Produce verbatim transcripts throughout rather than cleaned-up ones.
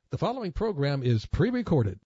The following program is pre-recorded.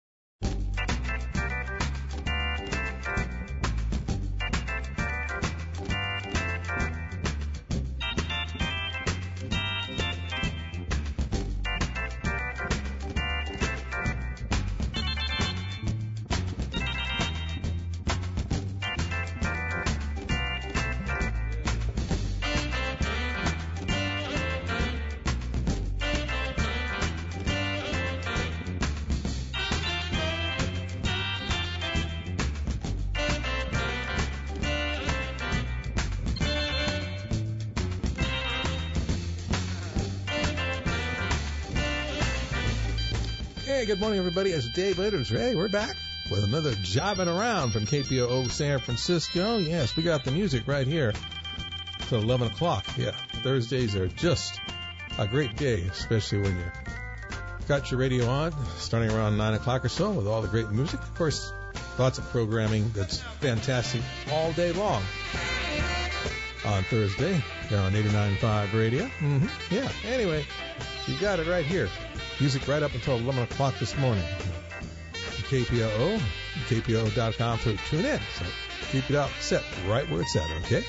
Hey, good morning, everybody. As Dave Later's, hey, we're back with another Jiving Around from K P O O San Francisco. Yes, we got the music right here till eleven o'clock. Yeah, Thursdays are just a great day, especially when you got your radio on, starting around nine o'clock or so with all the great music. Of course, lots of programming that's fantastic all day long on Thursday here on eighty-nine point five radio. Mm-hmm. Yeah, anyway, you got it right here. Music right up until eleven o'clock this morning. K P O O, K P O O dot com, so tune in. So keep it out set right where it's at, okay?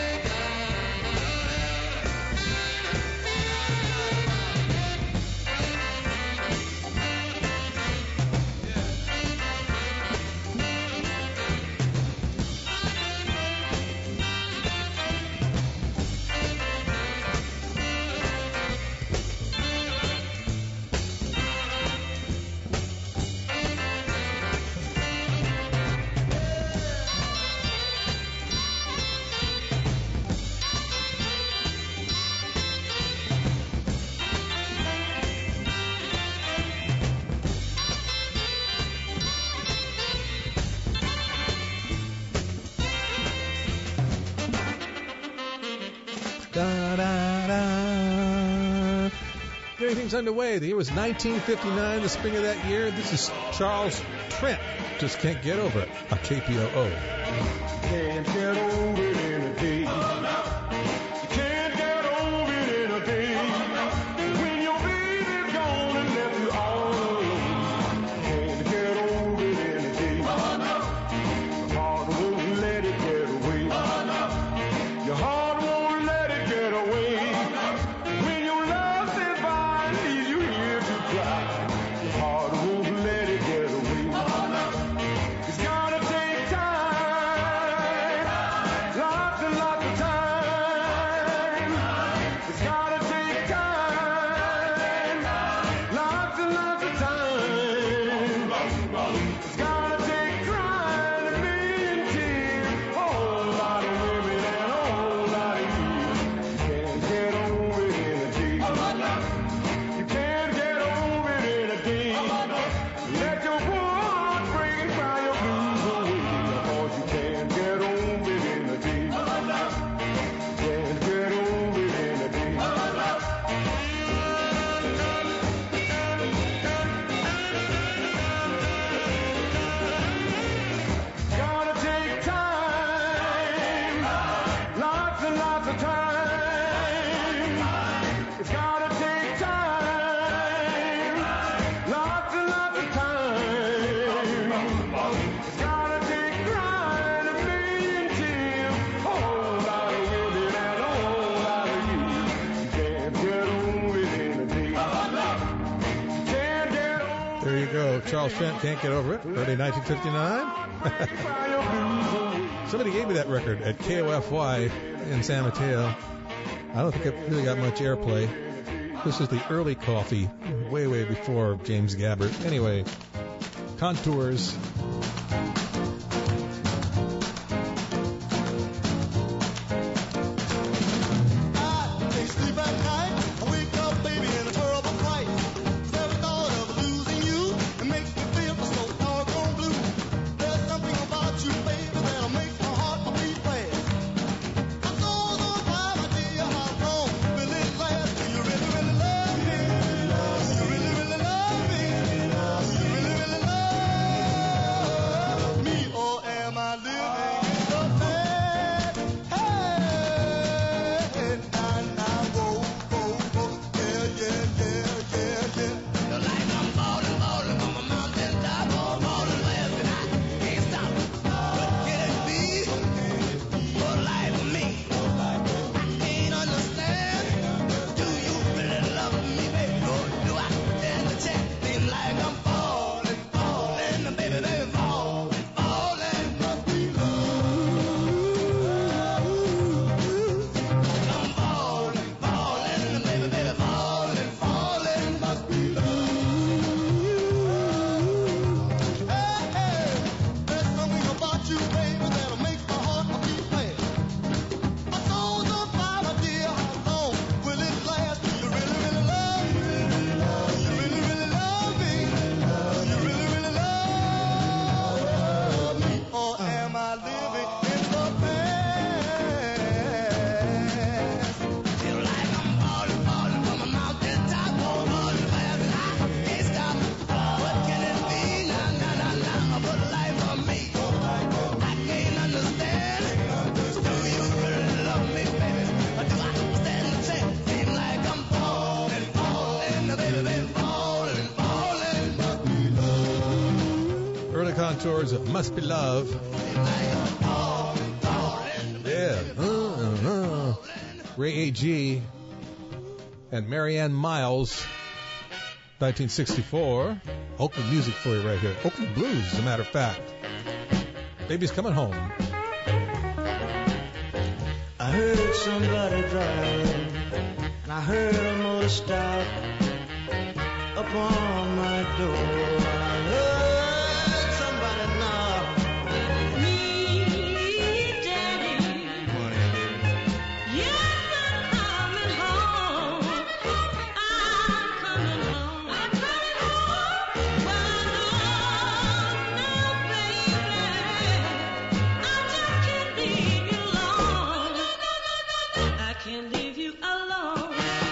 Underway. The year was nineteen fifty-nine, the spring of that year. This is Charles Trent. Just can't get over it on K P O O. Can't get over it in a day. You can't get over it in a day. When your baby's gone and left you all alone. Can't get over it in a day. Your heart won't let it get away. Your heart won't let it get away. When your love says bye, leaves you here to cry. Your heart won't let it get away. It's gotta take time, lots and lots of time. It's gotta take time, lots and lots of time. It's gotta take crying a million tears, a whole lot of women and a whole lot of years. Can't get over it in a day. You can't get over it in a day. Let your poor heart break and cry your blues away. Cause you can't get over it in a day. Can't get over it in a day. Gotta take time, lots and lots of time. It's gotta take time, lots and lots of time. It's gotta take crying a million tears, a whole lot of women and a whole lot of you. Can't get over it in a day. Can't get over There you go. Charles Trent, Can't Get Over It. Early nineteen fifty-nine. cry your blues away. Somebody gave me that record at K O F Y in San Mateo. I don't think it really got much airplay. This is the early coffee, way, way before James Gabbert. Anyway, Contours. I can't sleep at night. I wake up, baby, in a terrible fright. Never thought of losing you. It makes me feel so doggone blue. There's something about you, baby, that'll make my heart beat fast. I'm so, so tired, my dear, how long will it last? Do you really, really love me? Do you really, really love me? Do you really, really love me? Contours, Must Be Love. Yeah. Uh, uh. Ray A G and Marianne Miles, nineteen sixty-four. Oakland music for you right here. Oakland blues, as a matter of fact. Baby's coming home. I heard somebody driving, and I heard a motor stop upon my door. I heard somebody knock. Me, Daddy. Morning, baby. Yes, I'm coming home. I'm coming home. I'm coming home. Well, no, baby, I just can't leave you alone. I can't leave you alone.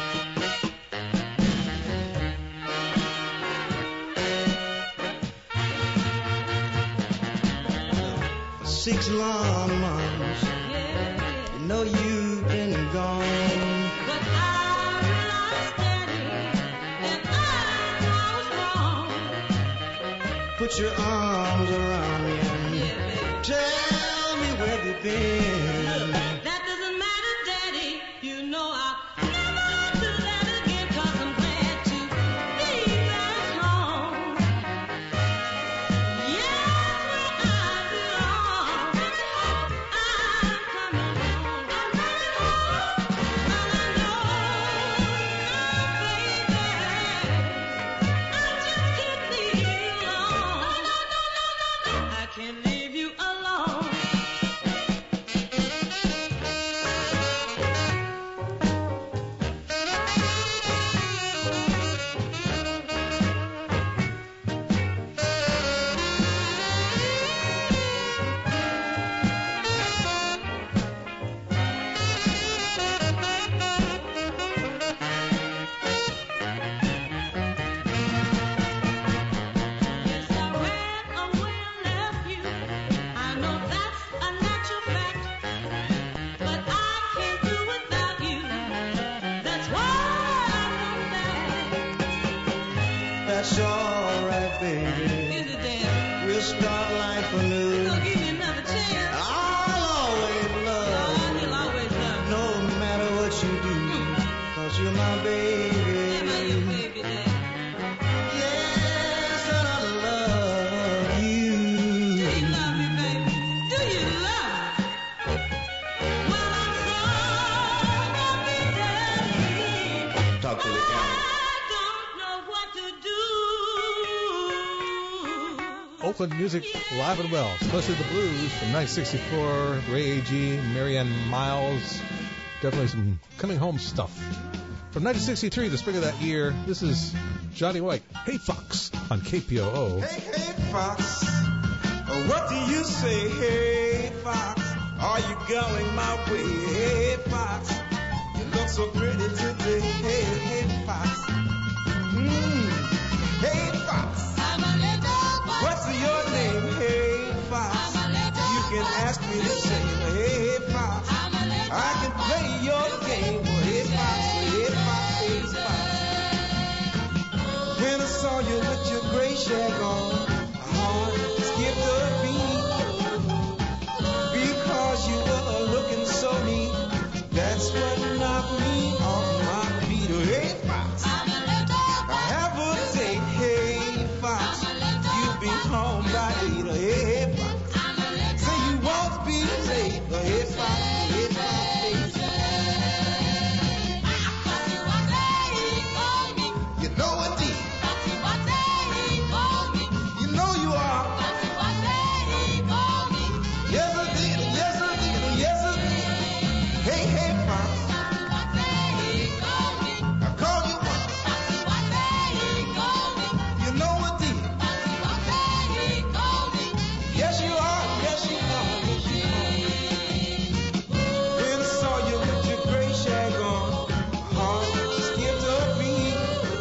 For six long months, Yeah. you know you've been gone. But I realized, Daddy, that I was wrong. Put your arms around me and Yeah, baby. tell me where you've been. That doesn't matter, Daddy. You know I'll never do that again, 'cause I'm glad to be back home. Yes, where I belong. I'm coming home. I'm coming home. Well, I know now, baby, I just can't leave you alone. I can't leave you alone. Yes, I ran away and left you. I know that's a natural fact, but I can't do without you. That's why I come back. That's all right, baby. Is it, Dad? We'll start life anew. Don't give me another chance. I'll always love Oh, you'll always love me. no matter what you do, 'cause you're my baby. Am I your baby, Dad? Yes, and I love you. Do you love me, baby? Do you love me? Well, I'm so happy, Daddy. Talk to the camera. I don't know what to do. Oakland music live and well, especially the blues from nineteen sixty-four. Ray A G, Marianne Miles. Definitely some coming home stuff. From nineteen sixty-three, the spring of that year, this is Johnny White. Hey Fox on K P O O. Hey, hey, Fox, what do you say? Hey, Fox, are you going my way? Hey, Fox, you look so pretty today. Hey, hey, Fox. Mm. Hey, Fox, I'm a little boy. what's your name? Hey, Fox, I'm a little you can ask me the same. Hey, Fox, I'm a little I can play your game. Hey, Fox, hey, Fox, hey, Fox. When I saw you with your gray shag on, my heart skipped a beat. Because you were looking so neat, that's what knocked me off my feet. Oh, hey, Fox, I'm a little I have a date. Hey, Fox, you'll be home by eight. Oh, hey, hey, Fox, I'm a little say you won't be late. Oh, hey, Fox, hey, Fox, hey, Fox. You know what, D? You know you are. Yes, I did. Yes, I did. Yes, I did. Hey, hey, Fox, I called you once. You know what, D? Yes, you are. Yes, you are. Yes, you are. When I saw you with your gray shag on, my heart skipped a beat.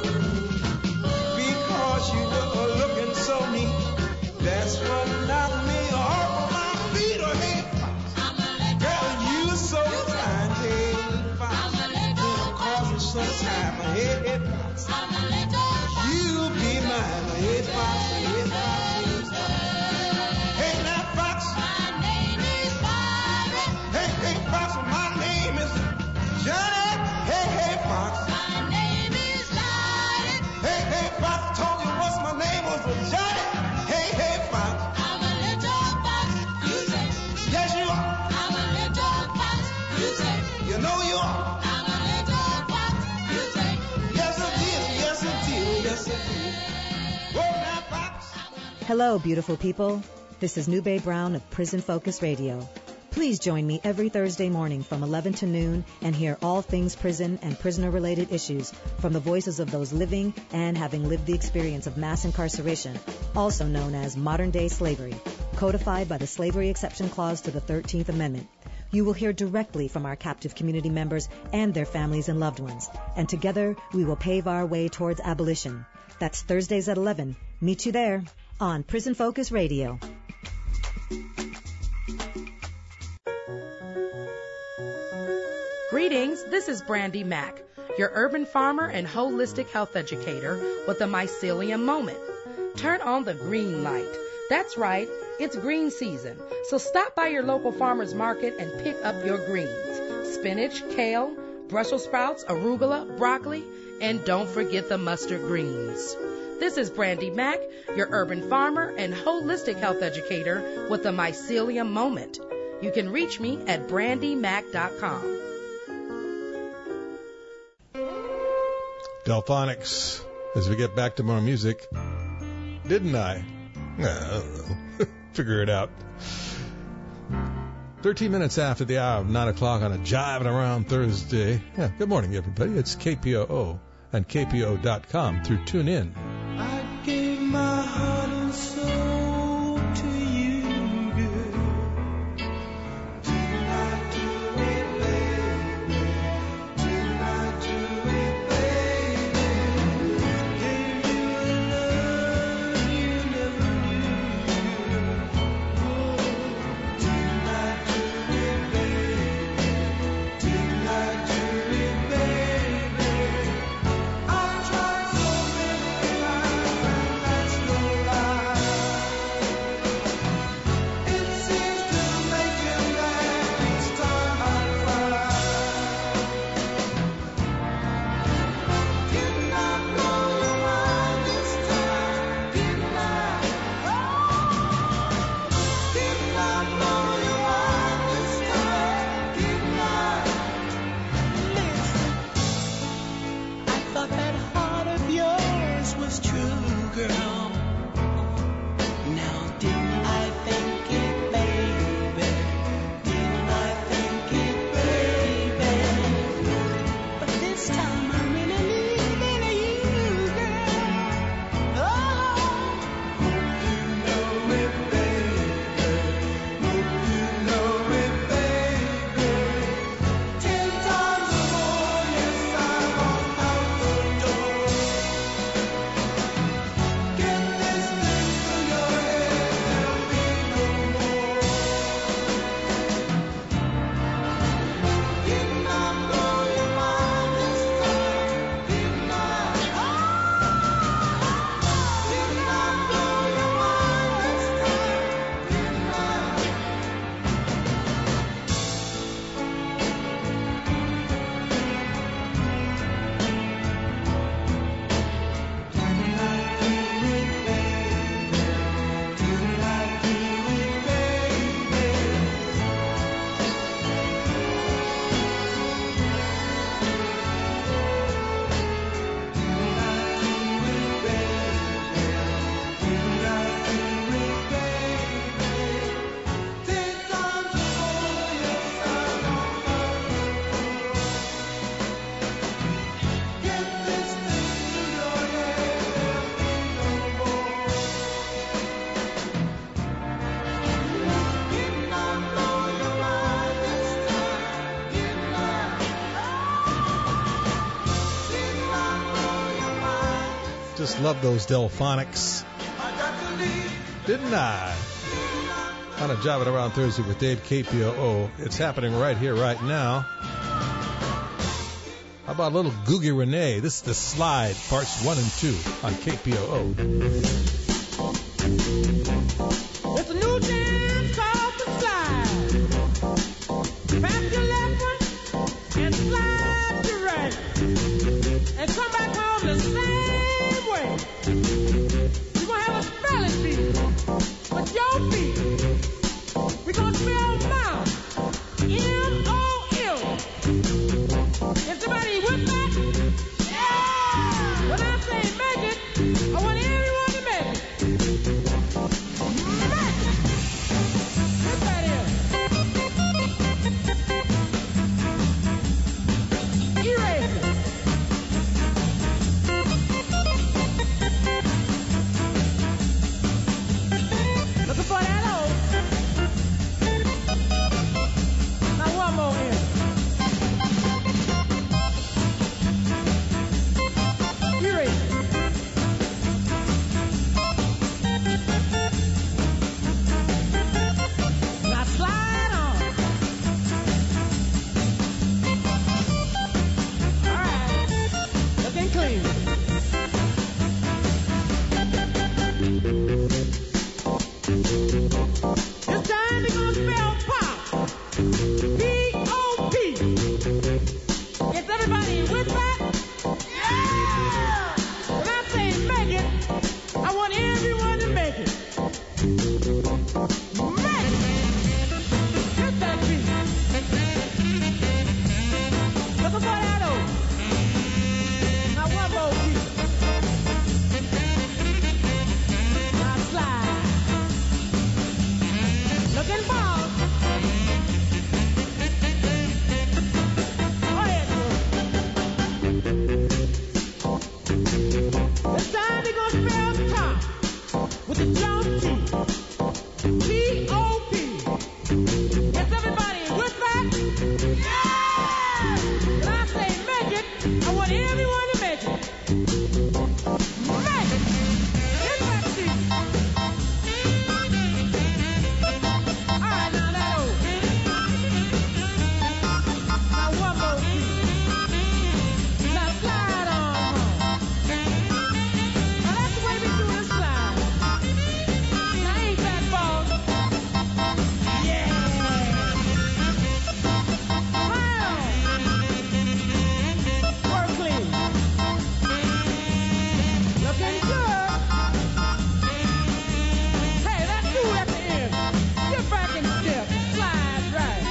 Because you were looking so neat, that's what knocked me off my feet. Oh, hey, Fox, girl, you so fine. Hey, Fox, you're causing some time. Hey, hey, Fox, you be mine. Hey, Fox, hey, Fox, hey, Fox. Hello, beautiful people. This is Nube Brown of Prison Focus Radio. Please join me every Thursday morning from eleven to noon and hear all things prison and prisoner-related issues from the voices of those living and having lived the experience of mass incarceration, also known as modern-day slavery, codified by the Slavery Exception Clause to the thirteenth Amendment. You will hear directly from our captive community members and their families and loved ones, and together we will pave our way towards abolition. That's Thursdays at eleven. Meet you there on Prison Focus Radio. Greetings, this is Brandy Mack, your urban farmer and holistic health educator with a mycelium moment. Turn on the green light. That's right, it's green season, so stop by your local farmer's market and pick up your greens. Spinach, kale, Brussels sprouts, arugula, broccoli, and don't forget the mustard greens. This is Brandy Mack, your urban farmer and holistic health educator with a mycelium moment. You can reach me at brandy mack dot com. Delphonics, as we get back to more music. Didn't I? I don't know. Figure it out. thirteen minutes after the hour of nine o'clock on a Jiving Around Thursday. Yeah, good morning, everybody. It's K P O O and K P O dot com through TuneIn. I gave my heart and soul to you, girl. Tonight do it, baby. Tonight do it, baby. Gave you a love you never knew. Oh, tonight do it, baby. Tonight do it, baby. I tried so many times and that's no lie. It seems to make you laugh each time I cry. Did not blow your mind this time, didn't I? Oh, did not blow your mind this time, didn't I? Listen, I thought that heart of yours was true, girl. Now didn't I think it, baby? Didn't I think it, baby? But this time I really lean into you, girl. Oh, hope you know it, baby. Hope you know it, baby. Ten times more, yes, I walk out the door. Get this thing through your head, there'll be no more. Did not blow your mind this time, didn't I? Did not blow your mind this time, didn't I? Didn't I do it, baby? Didn't I do it, baby? Didn't I do it, baby? Didn't I do it, baby? Ten times more, yes, I walk out the door. Get this thing through your head, there'll be no more. Did not blow your mind this time, didn't I? Did not blow your mind. Just love those Delphonics. I got to leave. Didn't I? On a Jiving Around Thursday with Dave, K P O O. It's happening right here, right now. How about a little Googie Renee? This is The Slide, parts one and two on K P O O. It's a new dance called the slide. Pass your left one and slide to right. And come back home the same way. You're going to have a spelling bee with your feet. We're going to spell mouth. M O M. Is somebody with that? Yeah! When I say make it, I want everyone to make it. I want everyone to make it. Make it. Hit that beat. Looking for that old. Now one more beat. Now slide. Looking for. Go ahead, girl. This time we're gonna spell top with the jump T. T O P. Is everybody with that? Yeah! When I say make it, I want everyone to make it. Make it. Hit that beat. All right, now that old. Now one more beat. Now slide on home. Now that's the way we do this slide. Now ain't that boss? Yeah. Wow. Work clean. Looking good. Hey, that dude at the end. Get back and step. Slide right.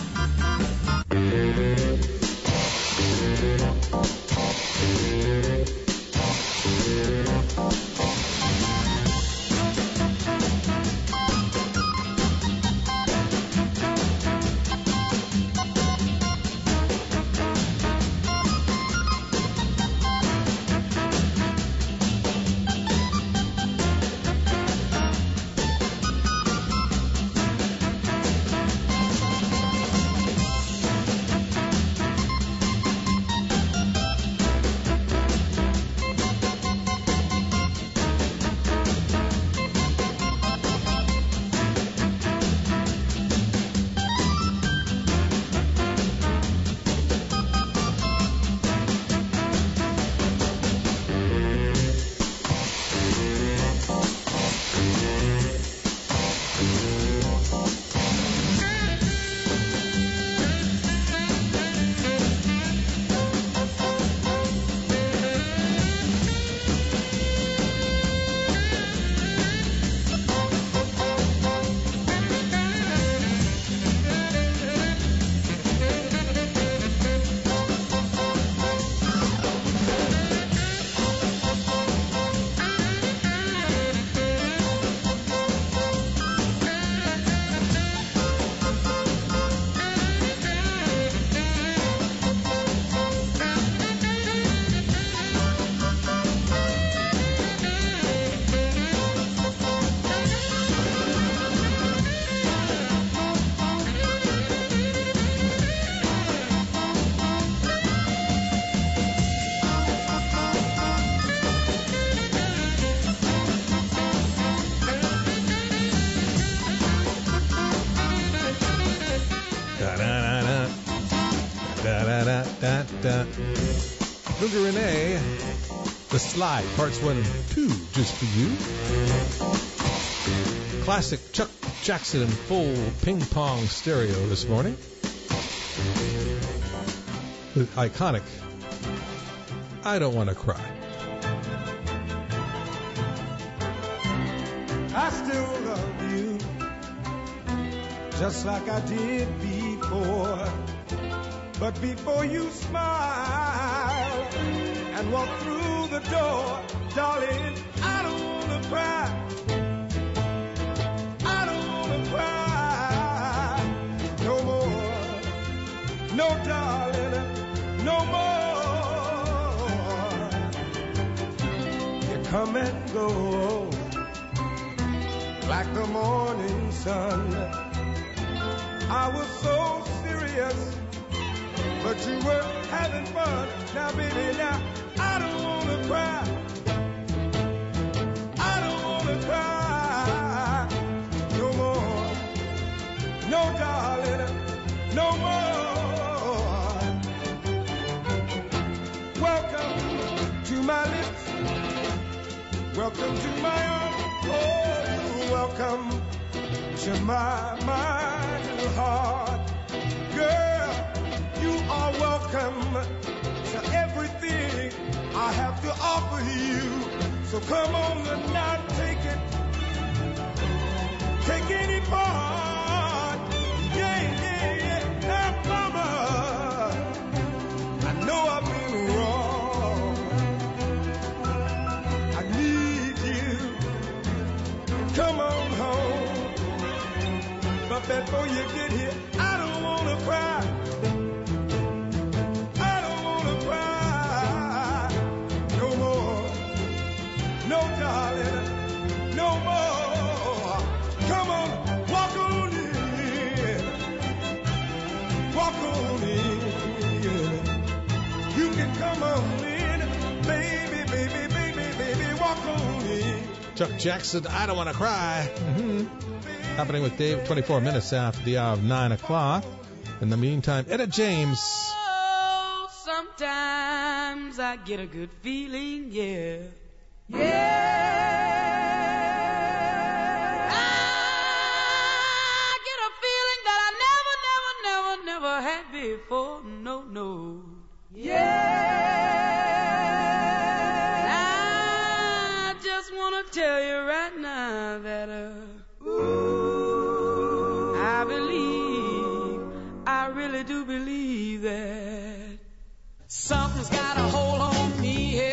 Da-da-da-da. Da-da-da-da-da. Boogie Renee, The Slide, parts one and two, just for you. Classic Chuck Jackson in full ping pong stereo this morning. The iconic I Don't Want to Cry. I still love you, just like I did before. But before you smile and walk through the door, darling, I don't want to cry. I don't want to cry no more. No, darling, no more. You come and go like the morning sun. I was so serious, but you were having fun. Now, baby, now, I don't want to cry. I don't want to cry no more. No, darling, no more. Welcome to my lips. Welcome to my arms. Oh, welcome to my mind and heart. Girl, you are welcome to everything I have to offer you. So come on and not take it, take any part. Yeah, yeah, yeah. Now, mama, I know I've been wrong. I need you. Come on home. But before you get here, I don't want to cry. I don't want to cry no more. No, darling, no more. Come on, walk on in. Walk on in. You can come on in. Baby, baby, baby, baby, walk on in. Chuck Jackson, I don't want to cry. Mm-hmm. Happening with Dave, twenty-four minutes after the hour of nine o'clock. In the meantime, Etta James. Oh, sometimes I get a good feeling, yeah. Yeah. I get a feeling that I never, never, never, never had before. No, no. Yeah. I just want to tell you right now that, uh, ooh, I believe, I really do believe that something's got a hold on me here.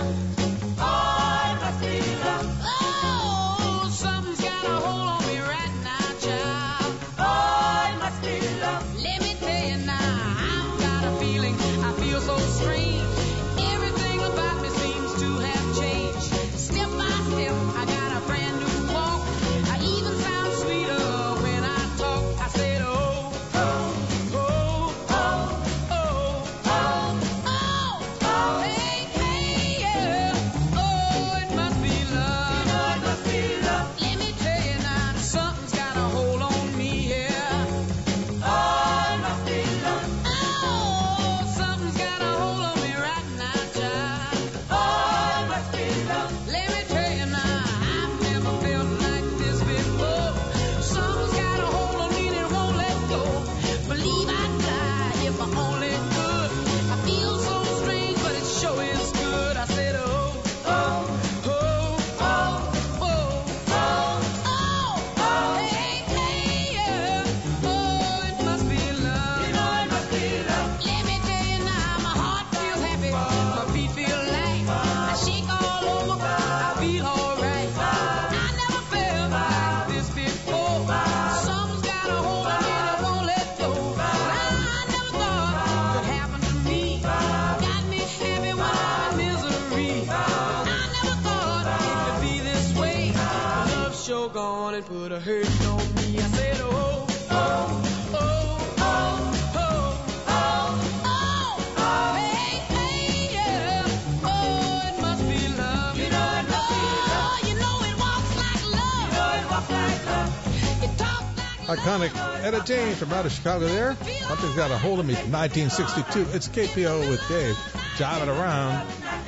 Oh, something's got a hold on me right now, child. Oh, it must be love. Let me tell you now, I've got a feeling, I feel so strange. Everything about me seems to have changed. Step by step, I got a brand new walk. I even sound sweeter when I talk. I said, oh, oh, oh, oh, oh, oh, oh, oh, hey, hey, yeah. Oh, it must be love. You know it must be love. Let me tell you now, something's got a hold on me here. Oh, it must be love. Oh, something's got a hold on me right now, child. Oh, it must be love. Let me tell you now, I've never felt like this before. Something's got a hold on me that won't let go. Believe I'd die if I only could. I feel so strange, but it sure is good. I said, oh, oh, oh, oh, oh, oh, oh, oh, hey, hey, yeah. Oh, it must be love. You know it must be love. Let me tell you now, my heart feels happy, my feet feel light. I shake all over, I feel alright. I never felt like this before. Something's got a hold on me that won't let go. I never thought it could happen to me. Got me happy when I'm in misery. I never thought it could be this way. Love sure gone and put a hurt on me. I said, oh, oh, oh, oh, oh, oh, oh, hey, hey, yeah. Oh, it must be love. You know it must be love. You know it walks like love. You know it walks like love. It talks like Iconic Etta James from out of Chicago there. Something's got a hold of me from nineteen sixty-two. It's K P O with Dave. Jiving around.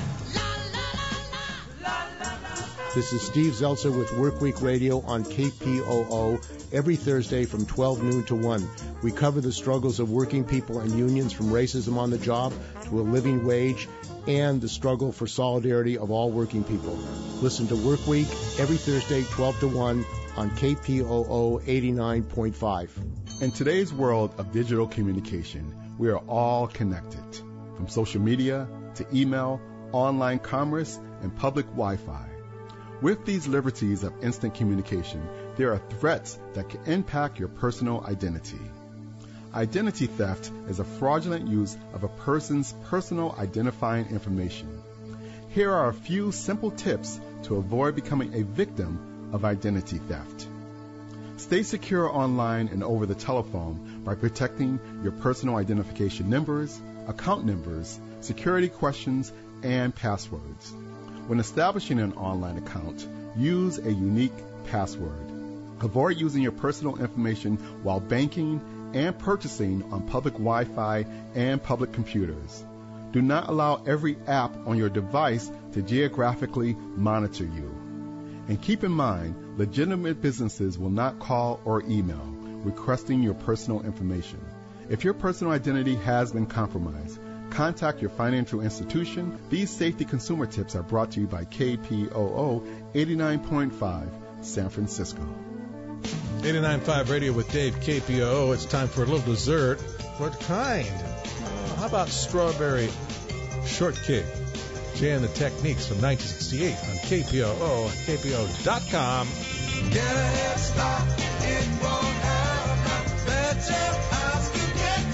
This is Steve Zeltzer with Workweek Radio on K P O O every Thursday from twelve noon to one. We cover the struggles of working people and unions, from racism on the job to a living wage, and the struggle for solidarity of all working people. Listen to Workweek every Thursday, twelve to one on K P O O eighty-nine point five. In today's world of digital communication, we are all connected, from social media to email, online commerce, and public Wi-Fi. With these liberties of instant communication, there are threats that can impact your personal identity. Identity theft is a fraudulent use of a person's personal identifying information. Here are a few simple tips to avoid becoming a victim of identity theft. Stay secure online and over the telephone by protecting your personal identification numbers, account numbers, security questions, and passwords. When establishing an online account, use a unique password. Avoid using your personal information while banking and purchasing on public Wi-Fi and public computers. Do not allow every app on your device to geographically monitor you. And keep in mind, legitimate businesses will not call or email requesting your personal information. If your personal identity has been compromised, contact your financial institution. These safety consumer tips are brought to you by K P O O eighty-nine point five San Francisco. eighty-nine point five Radio with Dave, K P O O. It's time for a little dessert. What kind? Uh, how about strawberry shortcake? Jay and the Techniques from nineteen sixty-eight on K P O O, K P O dot com. Get a head start, it won't have a better house to get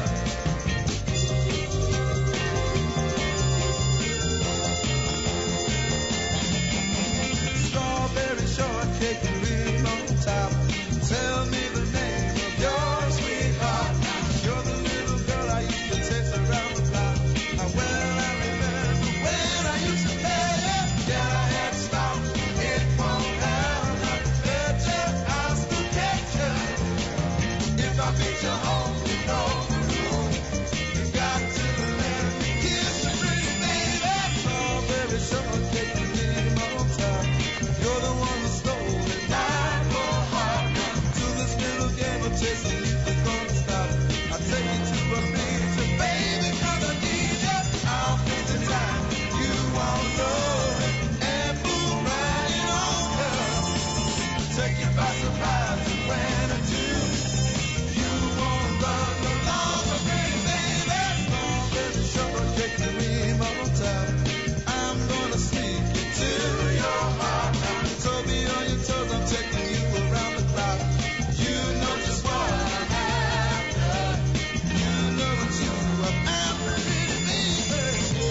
you. Strawberry shortcake and cream on top. Tell me the name of your sweetheart. You're the little girl I used to chase around the block. How well I remember when I used to play. Get a head start, it won't have a better house to get you. If I beat you home, you know the rule. You got to let me kiss you pretty, baby. Strawberry shortcake and cream on top. You're the one who stole it, not for heart. To this little game of chasing you is gonna stop. I'll take you to a picture, baby, 'cause I need you. I'll take the time, you won't know it. And move right on, girl. Take you by surprise, and when I do, you won't run no longer, pretty baby. Strawberry shortcake and cream on top. I'm gonna sneak into your heart. So be on your toes, I'm taking you around the clock. You know just what I have. You know what you are after, pretty baby.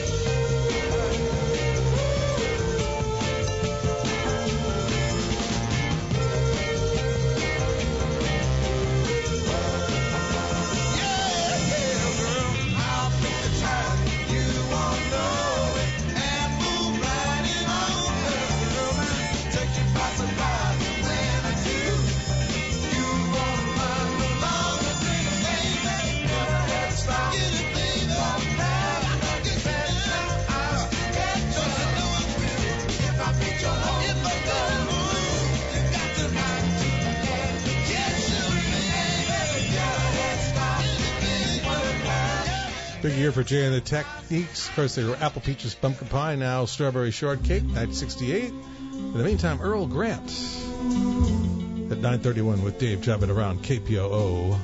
Yeah, yeah, girl, I'll pick the time. You won't know it. And move right in on, girl. Take you by surprise, and when I do, you won't run no longer, pretty baby. Get a head start, get it, baby. Won't have no better house to get you. Know I will if I beat your home. If I go home, you got to run to get get you, baby. Get a head start, get it, baby. Won't have. Big year for Jay and the Techniques. Of course, they were Apple Peaches Pumpkin Pie, now Strawberry Shortcake, nineteen sixty-eight. In the meantime, Earl Grant at nine thirty-one with Dave jobbing around K P O O.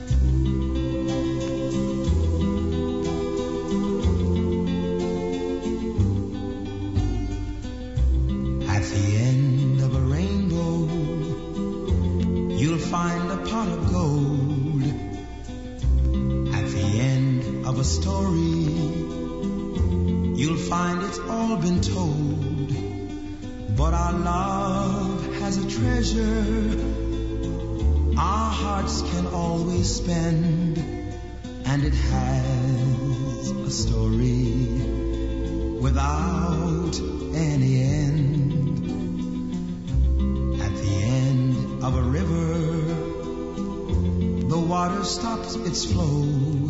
At the end of a rainbow, you'll find a pot of gold. At the end of a story, you'll find it's all been told. But our love has a treasure our hearts can always spend, and it has a story without any end. At the end of a river, the water stops its flow.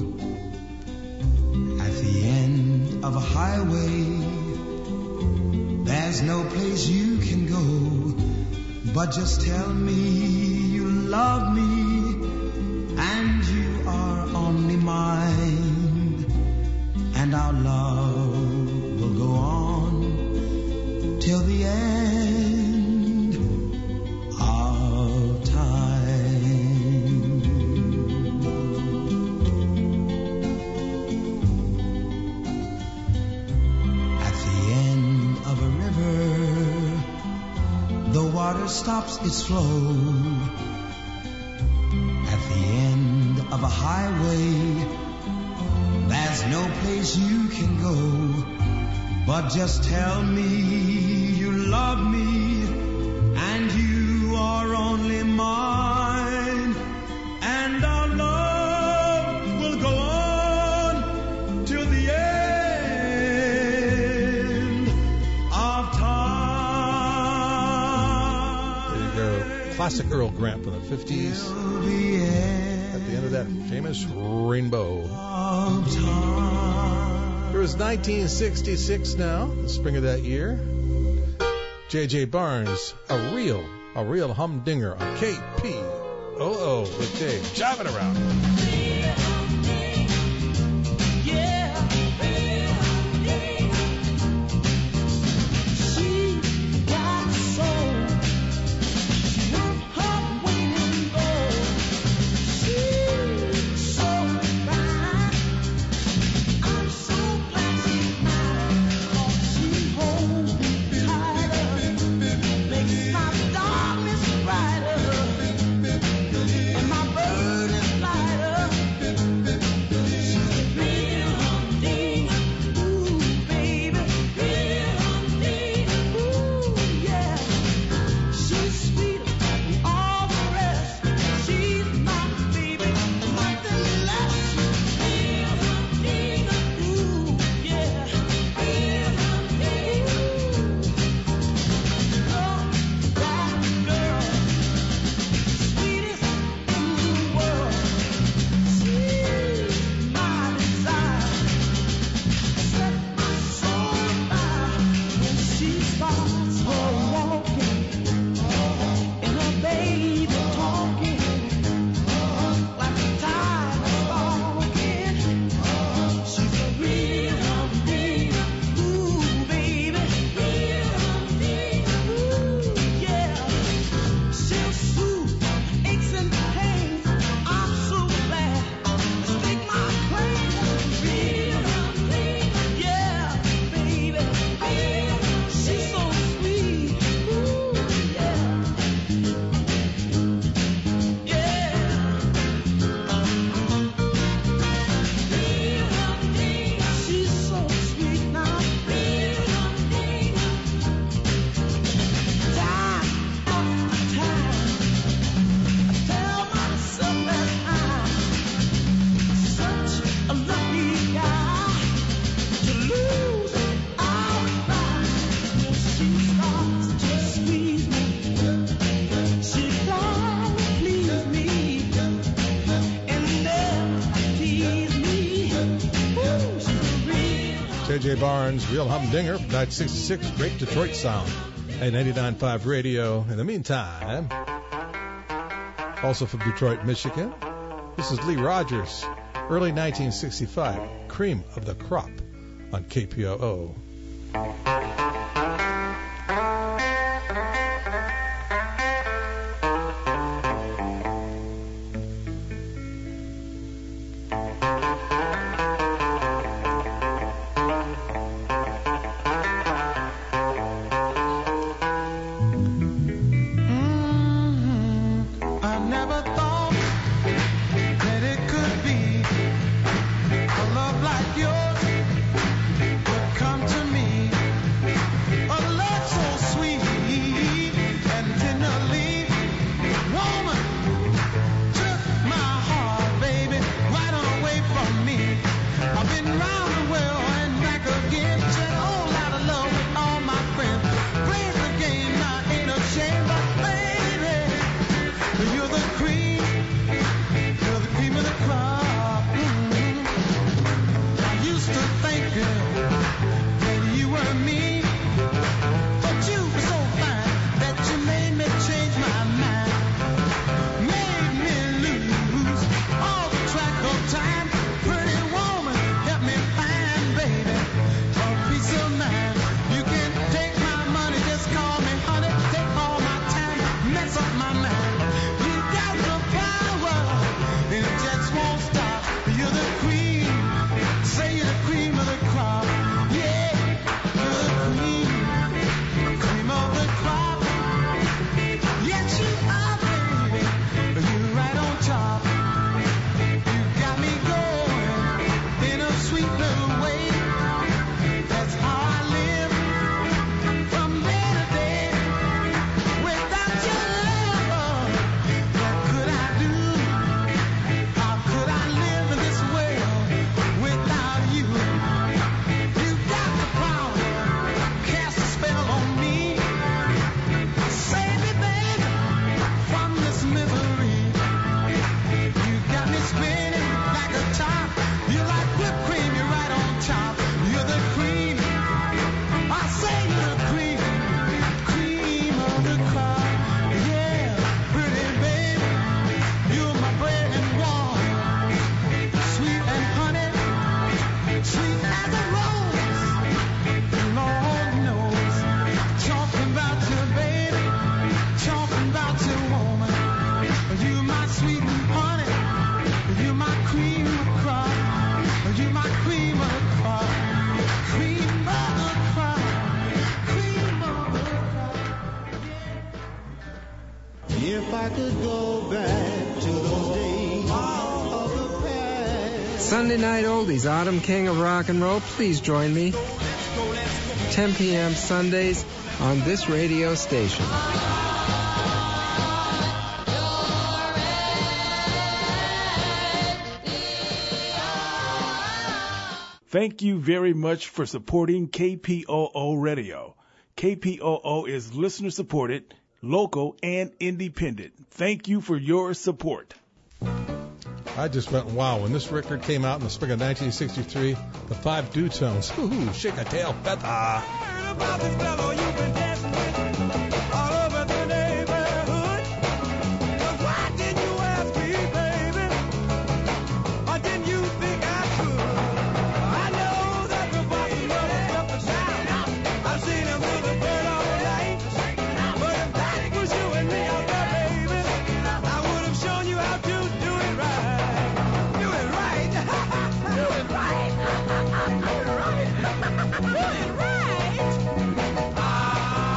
At the end of a highway, there's no place you can go, but just tell me you love me, and you are only mine, and our love will go on till the end of time. At the end of a river, the water stops its flow. At the end of a highway, there's no place you can go, but just tell me you love me, and you are only mine, and our love will go on till the end of time. There you go. Classic Earl Grant from the fifties. Till the end At the end of that famous rainbow. of time. It was nineteen sixty-six now, the spring of that year. J J Barnes, a real, a real humdinger on K P O O with Dave. Jiving around. Yeah. J Barnes, Real Humdinger, nineteen sixty-six, great Detroit sound. At ninety-nine point five Radio. In the meantime, also from Detroit, Michigan, this is Lee Rogers, early nineteen sixty-five, Cream of the Crop on K P O O. Come to me. If I could go back to those days of the past. Sunday Night Oldies, Autumn King of Rock and Roll. Please join me. ten p.m. Sundays on this radio station. Thank you very much for supporting K P O O Radio. K P O O is listener-supported, local, and independent. Thank you for your support. I just went, wow, when this record came out in the spring of nineteen sixty-three, the Five Dutones, ooh, shake a tail feather. Heard about this fellow you've been dancing with all over the neighborhood. But why didn't you ask me, baby? Or didn't you think I could? I know that the body knows up and down. I've seen him with a bird all night. But if that was you and me out there, baby, I would have shown you how to do it right. Do it right. Do it right. Do it right. Do it right.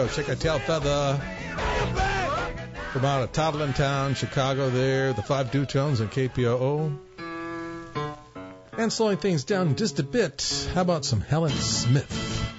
go. Shake a tail feather. From out of Toddlin Town, Chicago there. The five Dutones on K P O O. And slowing things down just a bit, how about some Helen Smith?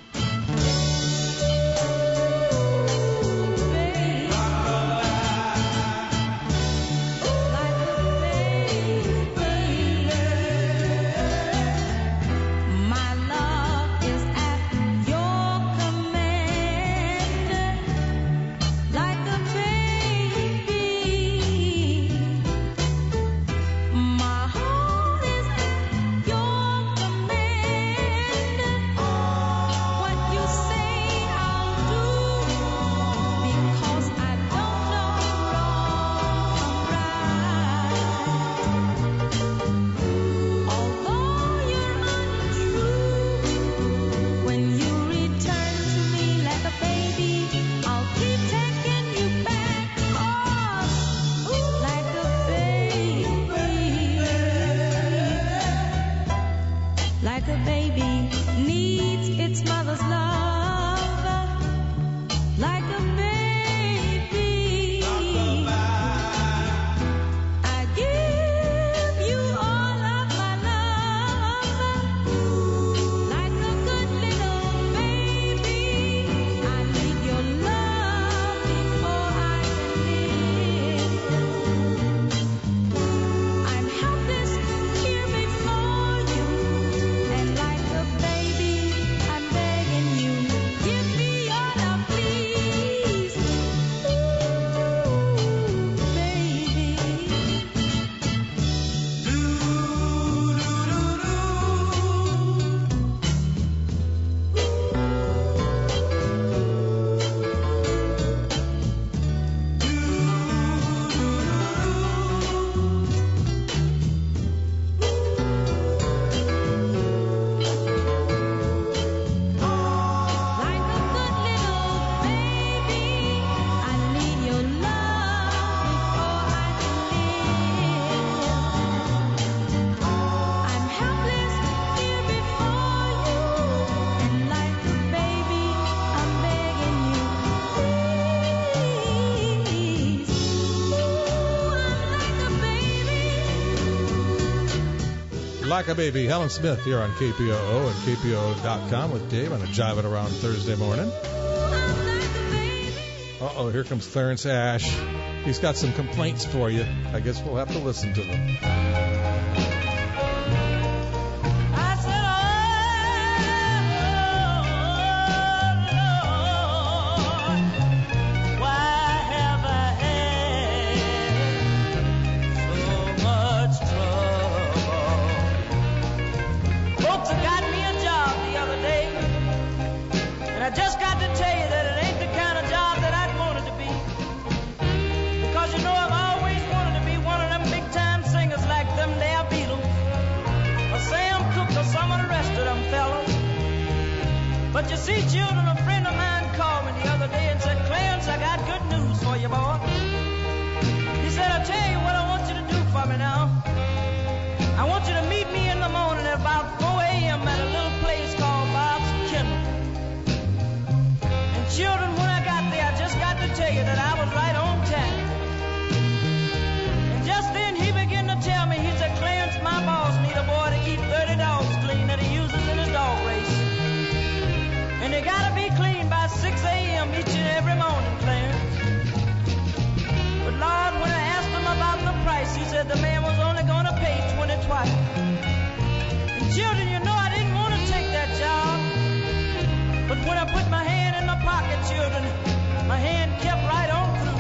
Like a Baby, Helen Smith here on K P O O and K P O O dot com with Dave on a Jive It Around Thursday morning. Uh-oh, here comes Clarence Ash. He's got some complaints for you. I guess we'll have to listen to them. But you see, children, a friend of mine called me the other day and said, Clarence, I got good news for you, boy. He said, I'll tell you what I want you to do for me now. I want you to meet me in the morning at about four a.m. at a little place called Bob's Kennel. And children, when I got there, I just got to tell you that I was right on time. And just then he began to tell me, he said, Clarence, my boss need a boy to keep thirty dogs clean that he uses in his dog race. And they gotta be clean by six a.m. each and every morning, Clarence. But Lord, when I asked him about the price, he said the man was only gonna pay twenty twice. And children, you know I didn't want to take that job. But when I put my hand in my pocket, children, my hand kept right on through.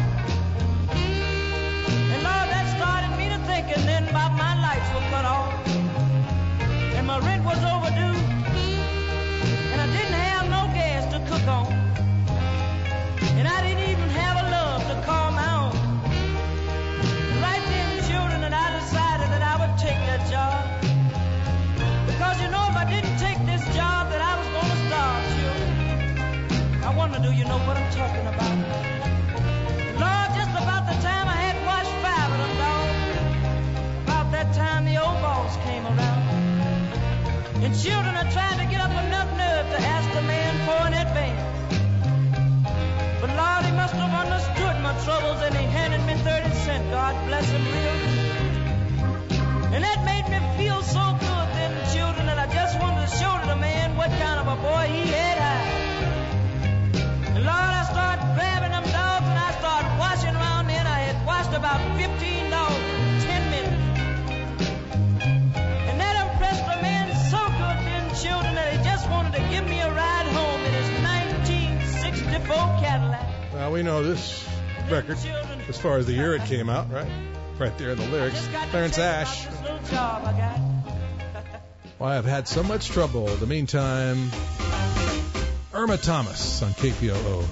And Lord, that started me to thinking then about my lights were cut off. And my rent was overdue. And I didn't have no gas to cook on. And I didn't even have a love to call my own. And right then, children, and I decided that I would take that job. Because you know, if my troubles and he handed me thirty cents. God bless him real good. And that made me feel so good then, children, that I just wanted to show to the man what kind of a boy he had had. And Lord, I started grabbing them dogs and I started washing around then. I had washed about fifteen dogs in ten minutes. And that impressed the man so good then, children, that he just wanted to give me a ride home in his nineteen sixty-four Cadillac. Well, we know this record as far as the year it came out, right? Right there in the lyrics. Clarence Ash. Why I've had so much trouble. In the meantime, Irma Thomas on K P O O.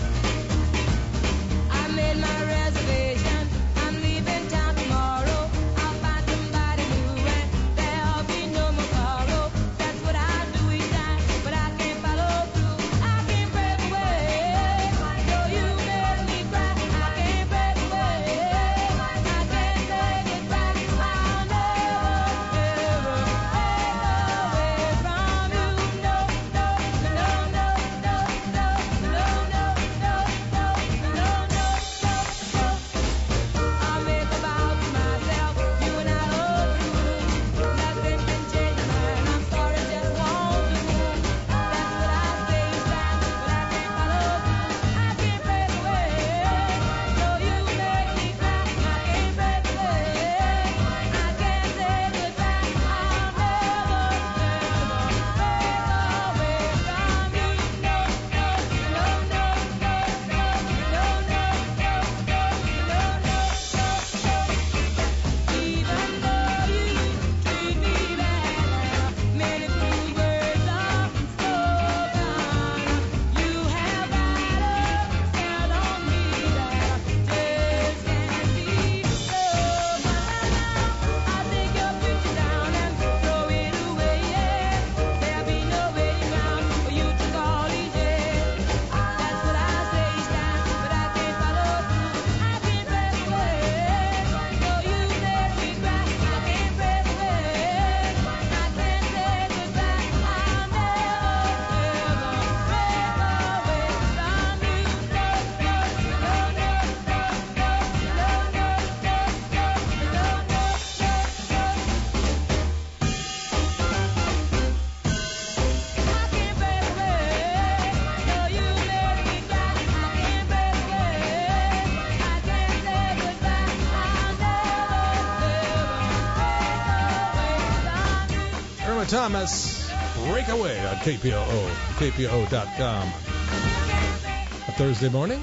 I made my reservation. I'm leaving town tomorrow. I'll find somebody new and there'll be no more sorrow. That's what I do each time, but I can't follow through. I can't break away. Though you made me cry, I can't break away. I can't take it back. I'll never, ever break away from you. No, no, no, no, no, no, no, no, no, no, no, no, no. I make a vow to myself, you and I are through. Nothing can change my mind. I'm sorry, just won't do. That's what I say each time, but I can't follow through. I can't break away. Though you make me cry, I can't break away. I can't say goodbye. I'll never, never break away from you. No, no, no, no, no, no, no, no, no, no, no, no, no. Even though you treat me bad, many cruel words are spoken. You have got a spell on me that just can't be broken. I take your picture down and throw it away. There'll be no way around for you to call each day. That's what I say each time, but I can't follow through. I can't break away. Though you make me cry, I can't break away. I can't say goodbye. I'll never, ever break away from you. No, no, no, no, no, no, no, no, no, no, no, I can't break away. Though you make me cry, I can't break away. I can't say goodbye. I'll never, ever break away from you. Irma Thomas, Break Away on K P O O, K P O O dot com. A Thursday morning.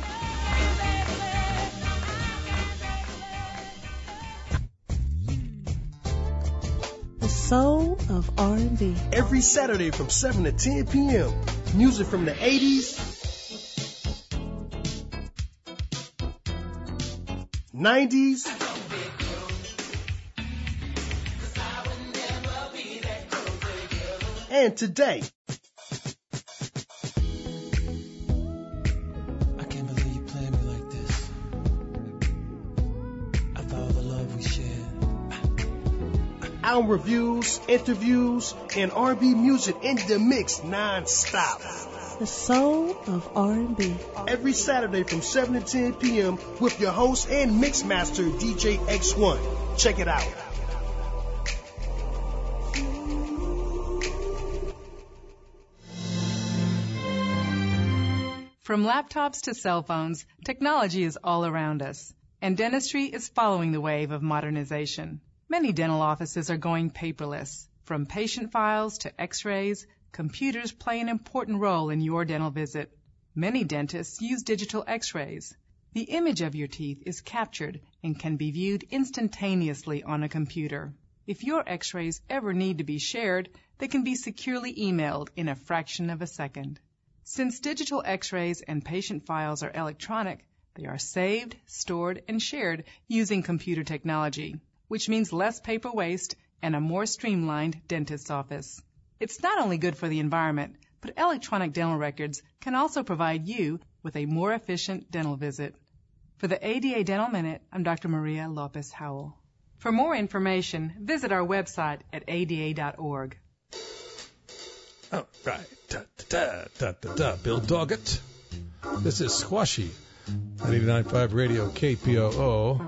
The soul of R and B. Every Saturday from seven to ten p.m. Music from the eighties, nineties, and today. I can't believe you playing me like this. After all the love we shared. Album reviews, interviews, and R and B music in the mix non-stop. The soul of R and B. Every Saturday from seven to ten p.m. with your host and mix master D J X one. Check it out. From laptops to cell phones, technology is all around us, and dentistry is following the wave of modernization. Many dental offices are going paperless. From patient files to x-rays, computers play an important role in your dental visit. Many dentists use digital x-rays. The image of your teeth is captured and can be viewed instantaneously on a computer. If your x-rays ever need to be shared, they can be securely emailed in a fraction of a second. Since digital x-rays and patient files are electronic, they are saved, stored, and shared using computer technology, which means less paper waste and a more streamlined dentist's office. It's not only good for the environment, but electronic dental records can also provide you with a more efficient dental visit. For the A D A Dental Minute, I'm Doctor Maria Lopez Howell. For more information, visit our website at A D A dot org. All right. Da, da, da, da, da, da. Bill Doggett. This is Squashy. on eighty-nine point five Radio K P O O.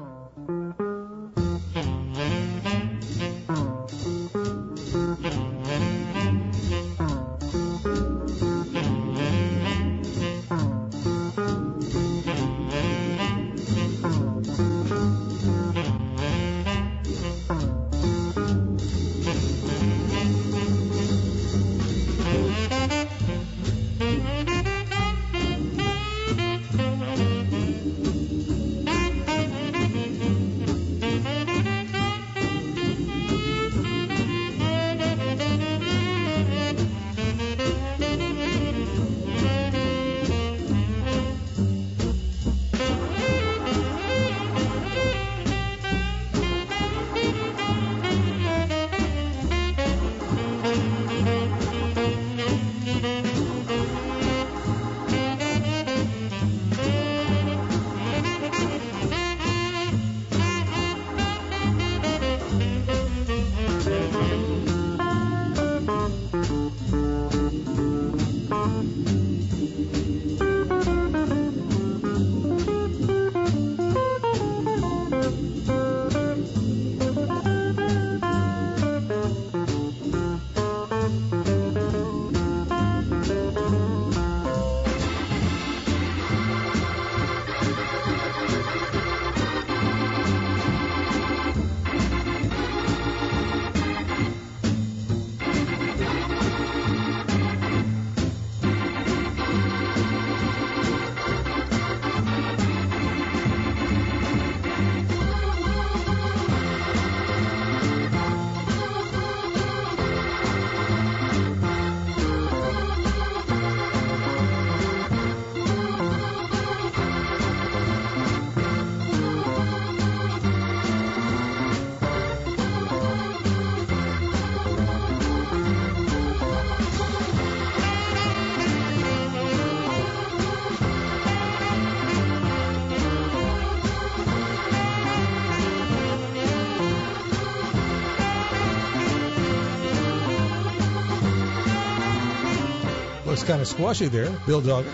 Looks kind of squashy there, Bill Dogger.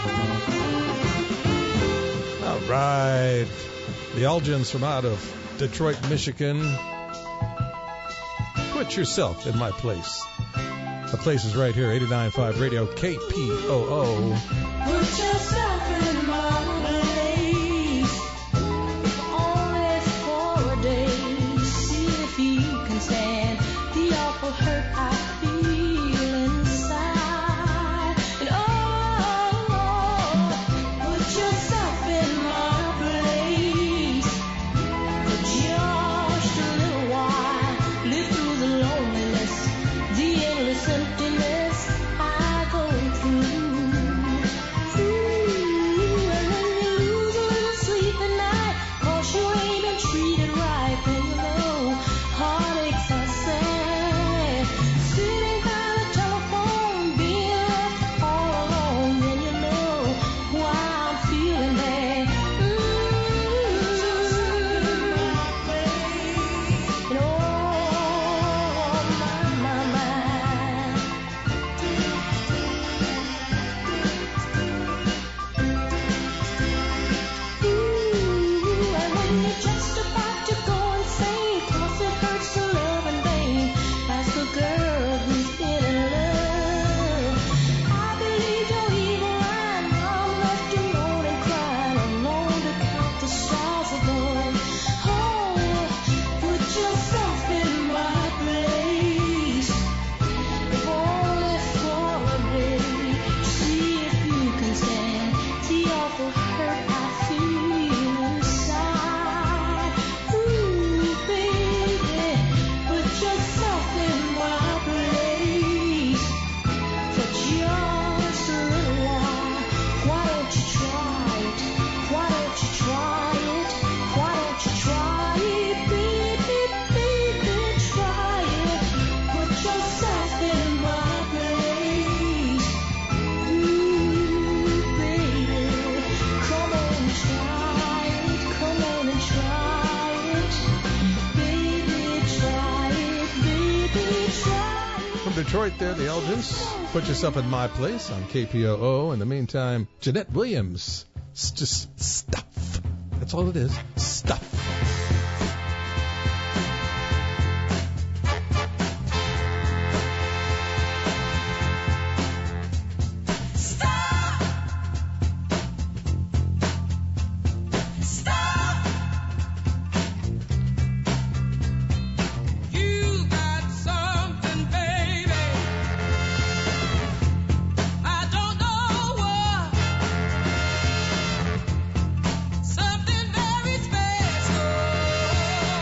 All right. The Elgins from out of Detroit, Michigan. Put yourself in my place. The place is right here, eighty-nine point five Radio K P O O. Put yourself in my place, only for a day. See if you can stand the awful hurt I feel inside. And oh, put yourself in my place for just a little while. Live through the loneliness, the endless emptiness I go through. Detroit there, the Elgins. Put yourself in my place on K P O O. In the meantime, Jeanette Williams It's just stuff. That's all it is. Stuff. Something very special.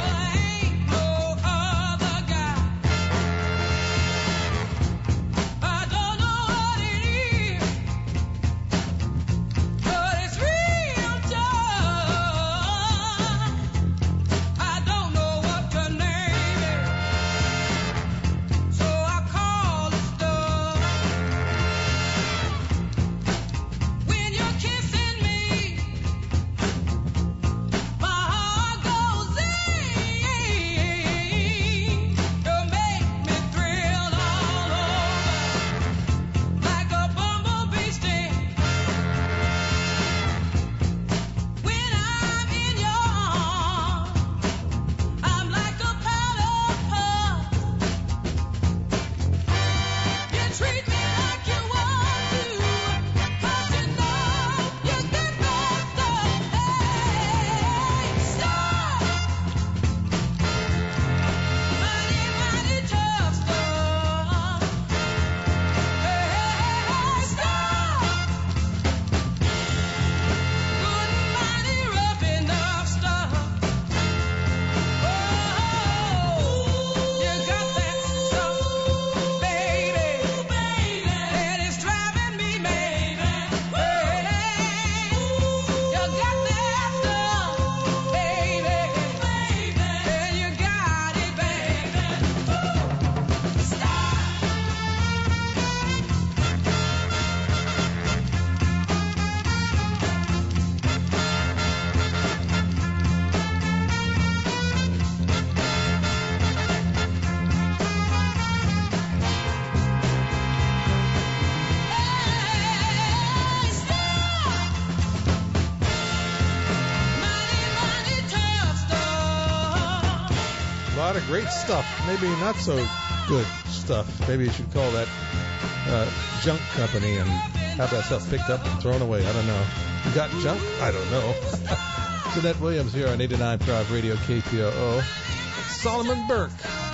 lot of great stuff. Maybe not so good stuff. Maybe you should call that uh, junk company and have that stuff picked up and thrown away. I don't know. You got junk? I don't know. Jeanette Williams here on eighty-nine point five Radio K P O O. Solomon Burke.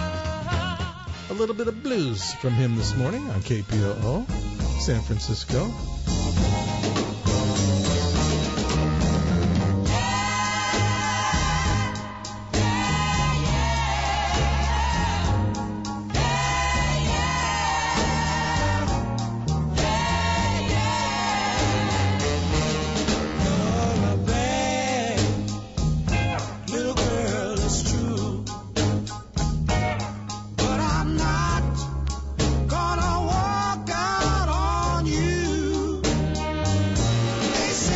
A little bit of blues from him this morning on K P O O, San Francisco. Gonna walk out on you.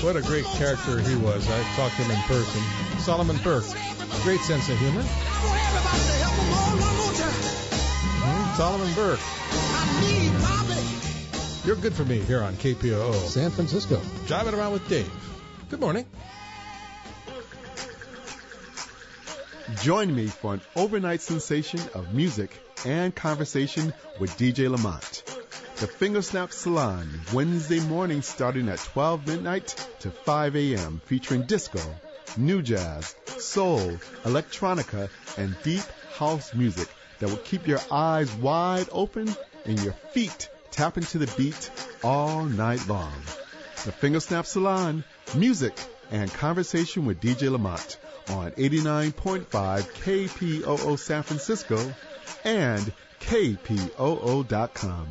What a great character he was. I talked to him in person. Solomon Burke. Great sense of humor. Mm, Solomon Burke. You're good for me here on K P O O. San Francisco. Driving around with Dave. Good morning. Join me for an overnight sensation of music and conversation with D J Lamont. The Fingersnap Salon, Wednesday morning starting at twelve midnight to five a.m., featuring disco, new jazz, soul, electronica, and deep house music that will keep your eyes wide open and your feet tapping to the beat all night long. The Fingersnap Salon, music and conversation with D J Lamont on eighty-nine point five K P O O San Francisco and K P O O dot com.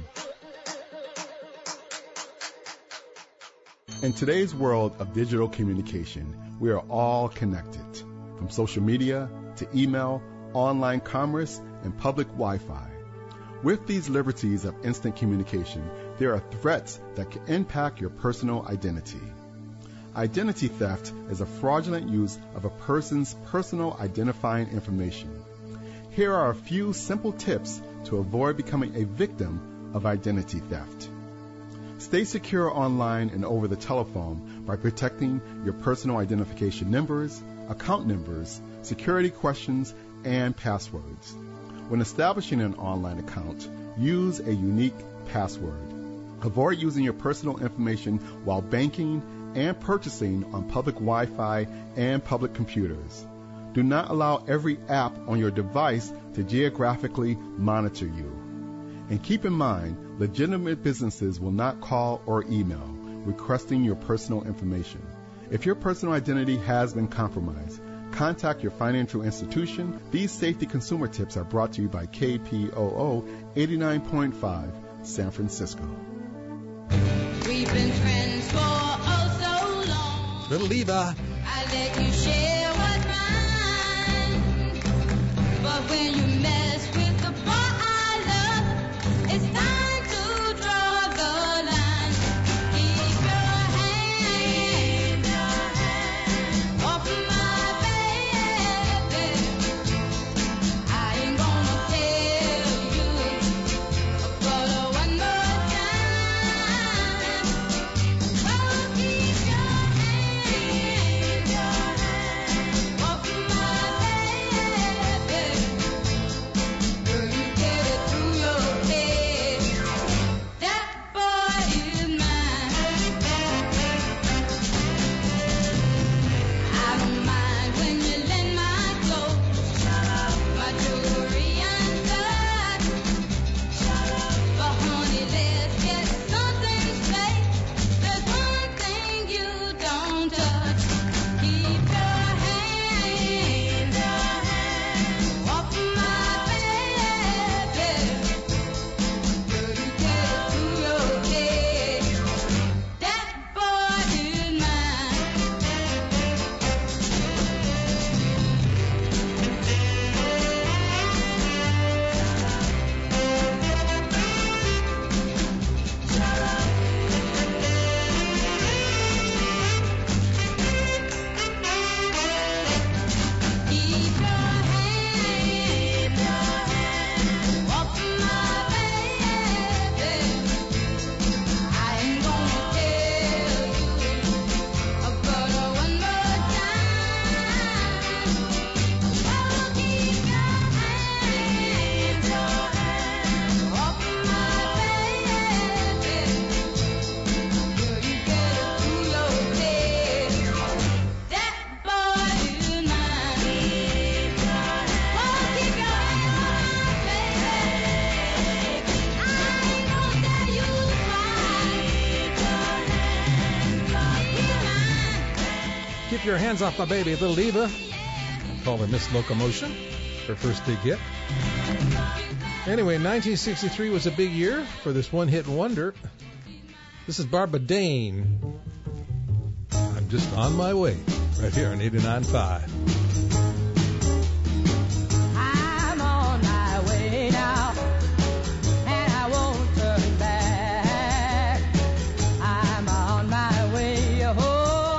In today's world of digital communication, we are all connected, from social media to email, online commerce, and public Wi-Fi. With these liberties of instant communication, there are threats that can impact your personal identity. Identity theft is a fraudulent use of a person's personal identifying information. Here are a few simple tips to avoid becoming a victim of identity theft. Stay secure online and over the telephone by protecting your personal identification numbers, account numbers, security questions, and passwords. When establishing an online account, use a unique password. Avoid using your personal information while banking and purchasing on public Wi-Fi and public computers. Do not allow every app on your device to geographically monitor you. And keep in mind, legitimate businesses will not call or email requesting your personal information. If your personal identity has been compromised, contact your financial institution. These safety consumer tips are brought to you by K P O O eighty-nine point five San Francisco. We've been friends for oh so long. Little Eva. I let you share what's mine. But when you mess with the boy I love, it's time to draw the line. Keep your hand, your hand off my baby. I ain't gonna tell you, but one more time. Oh, keep your hand, your hand off my baby. Girl, you get it through your head. That boy is mine. I don't mind when you lend my clothes, my jewelry and stuff. But honey, let's get something straight. There's one thing you don't touch. Keep your hand, your hand off my baby. Girl, you get it through your head. That boy is mine. Keep your hand, your hand off my baby. I ain't gonna tell you, but one more time. Oh, keep your hand, your hand off my baby. Girl, you get it through your head. That boy is mine. Oh, keep your hand, baby. I ain't gonna tell you twice. Keep your hands off my baby, Little Eva. Call her Miss Locomotion. Her first big hit. Anyway, nineteen sixty-three was a big year for this one-hit wonder. This is Barbara Dane. I'm just on my way. Right here on eighty-nine point five. I'm on my way now, and I won't turn back. I'm on my way home.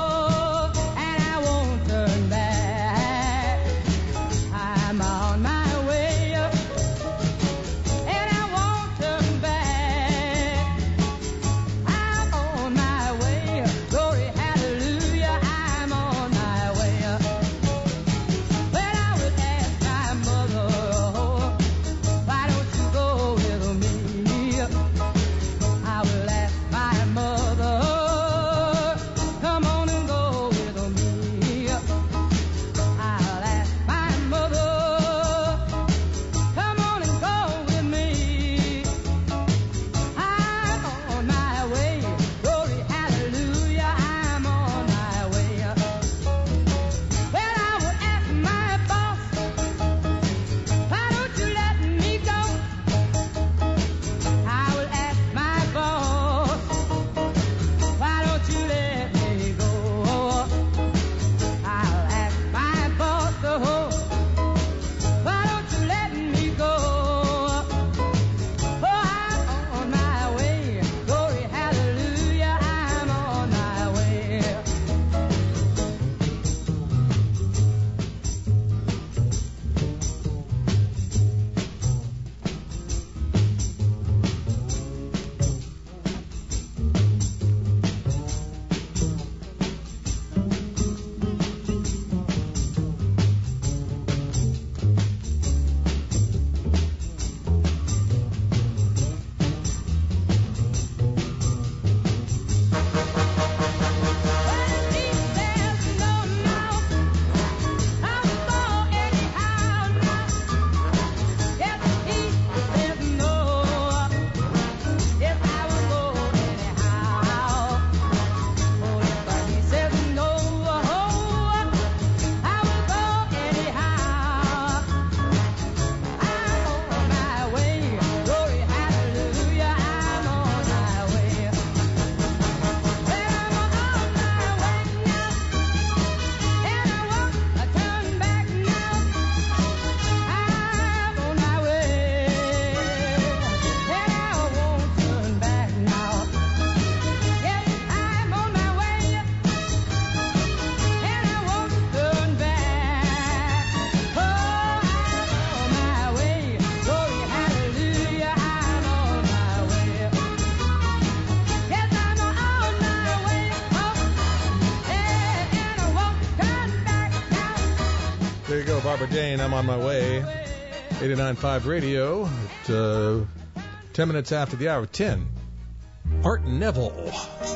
Bourdain, I'm on my way. eighty-nine point five Radio at uh, ten minutes after the hour, ten. Art Neville. The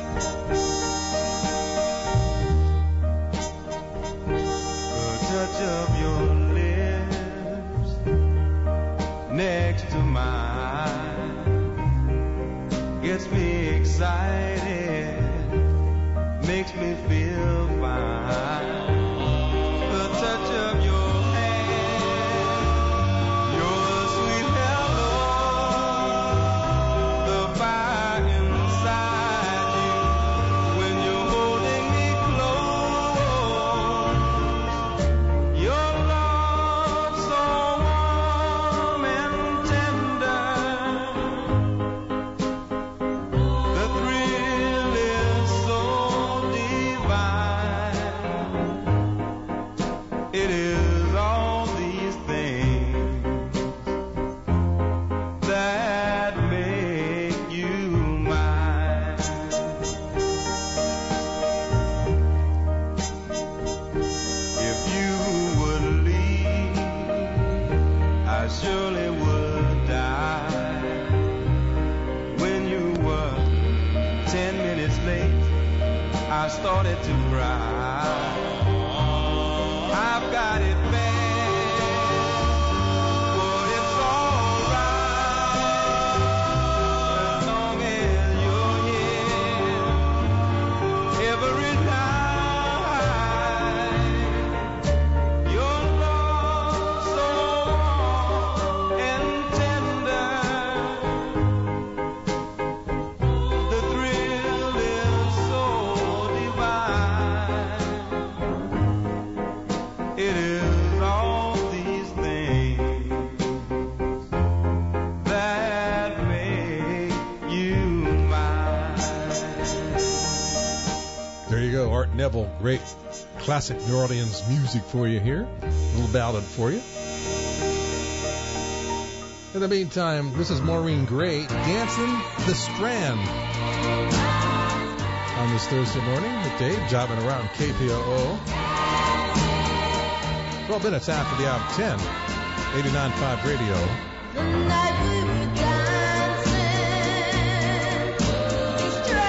touch of your lips next to mine gets me excited, makes me feel fine. The touch of your hand, your sweet hello, the fire inside you when you're holding me close. Your love so warm and tender. The thrill is so divine. It is all these things that make you mine. If you would leave, I surely would die. When you were ten minutes late, I started to cry. I've got it bad, but it's alright as long as you're here. Every night, your love so warm and tender. The thrill is so divine. It is all these things that make you mine. There you go, Art Neville. Great classic New Orleans music for you here. A little ballad for you. In the meantime, this is Maureen Gray, Dancing the Strand. On this Thursday morning with Dave, jobbing around K P O O. twelve minutes after the hour, ten. eighty-nine point five Radio. The night we were dancing, we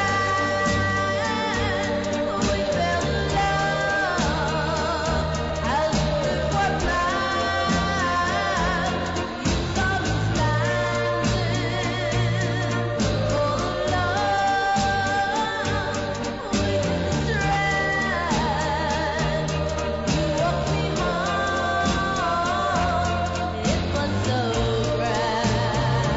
strand, we fell in love as we were blind. You saw me standing for love with the strand. You walked me home, it was so grand.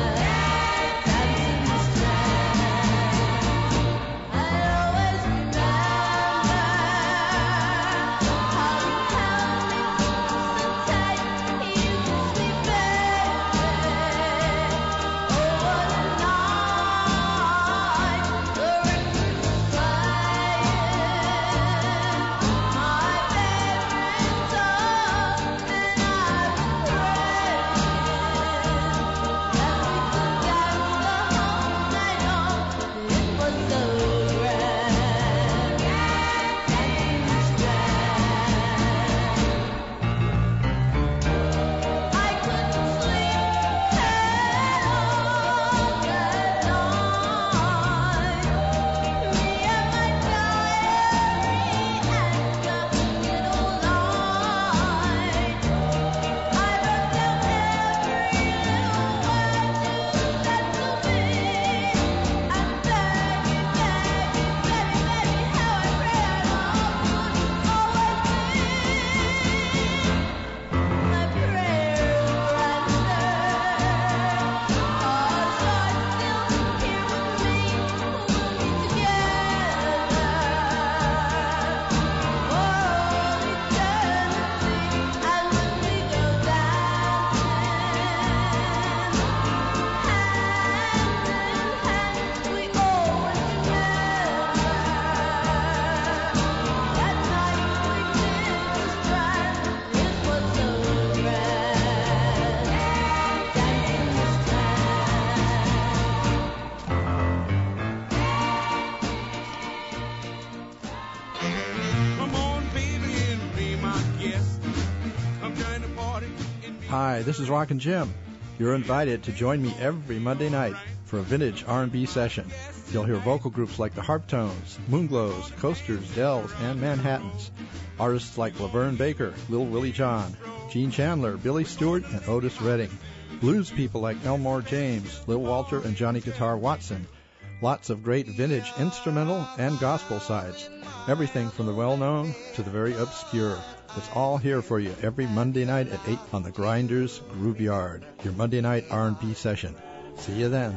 Hi, this is Rockin' Jim. You're invited to join me every Monday night for a vintage R and B session. You'll hear vocal groups like the Harptones, Moonglows, Coasters, Dells, and Manhattans. Artists like Laverne Baker, Lil Willie John, Gene Chandler, Billy Stewart, and Otis Redding. Blues people like Elmore James, Lil Walter, and Johnny Guitar Watson. Lots of great vintage instrumental and gospel sides. Everything from the well-known to the very obscure. It's all here for you every Monday night at eight on the Grinders Groove Yard. Your Monday night R and B session. See you then.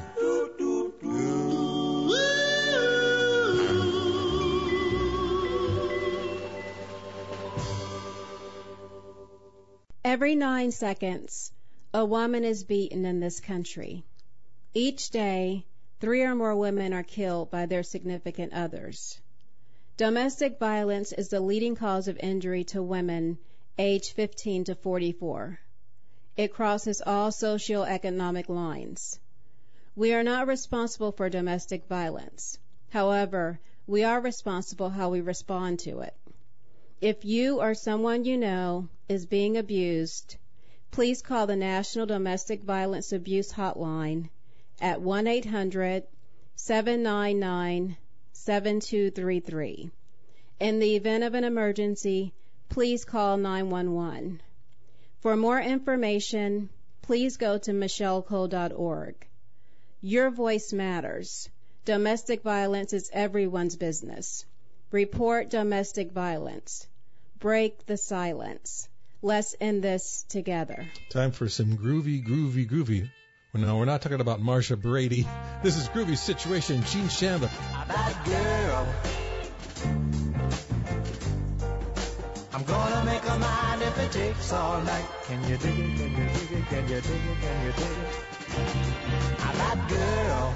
Every nine seconds, a woman is beaten in this country. Each day, three or more women are killed by their significant others. Domestic violence is the leading cause of injury to women aged fifteen to forty-four. It crosses all socioeconomic lines. We are not responsible for domestic violence. However, we are responsible how we respond to it. If you or someone you know is being abused, please call the National Domestic Violence Abuse Hotline at one eight hundred, seven nine nine, seven two three three. In the event of an emergency, please call nine one one. For more information, please go to michelle cole dot org. Your voice matters. Domestic violence is everyone's business. Report domestic violence. Break the silence. Let's end this together. Time for some groovy, groovy, groovy. Well, no, we're not talking about Marsha Brady. This is Groovy Situation, Gene Chandler. That girl, I'm gonna make her mine if it takes all night. Can you dig it? Can you dig it? Can you dig it? Can you dig it? I'm that girl.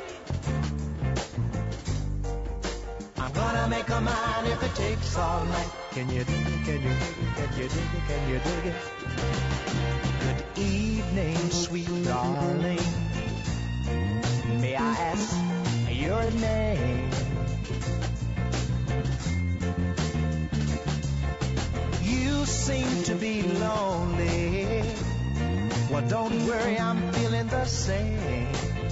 I'm gonna make her mine if it takes all night. Can you dig it? Can you dig it? Can you dig it? Can you dig it? Good evening, sweet darling. May I ask your name? You seem to be lonely. Well, don't worry, I'm feeling the same.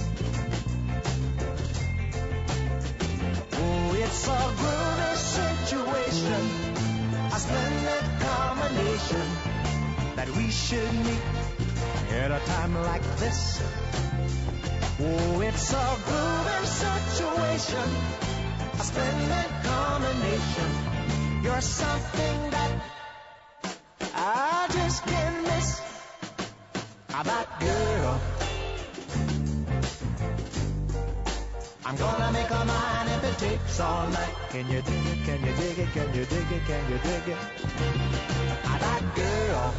Oh, it's a groovy situation, a splendid combination that we should meet at a time like this. Oh, it's a groovy situation, a splendid combination. You're something that I just can't miss. That girl, I'm gonna make her mine if it takes all night. Can you dig it? Can you dig it? Can you dig it? Can you dig it? That girl,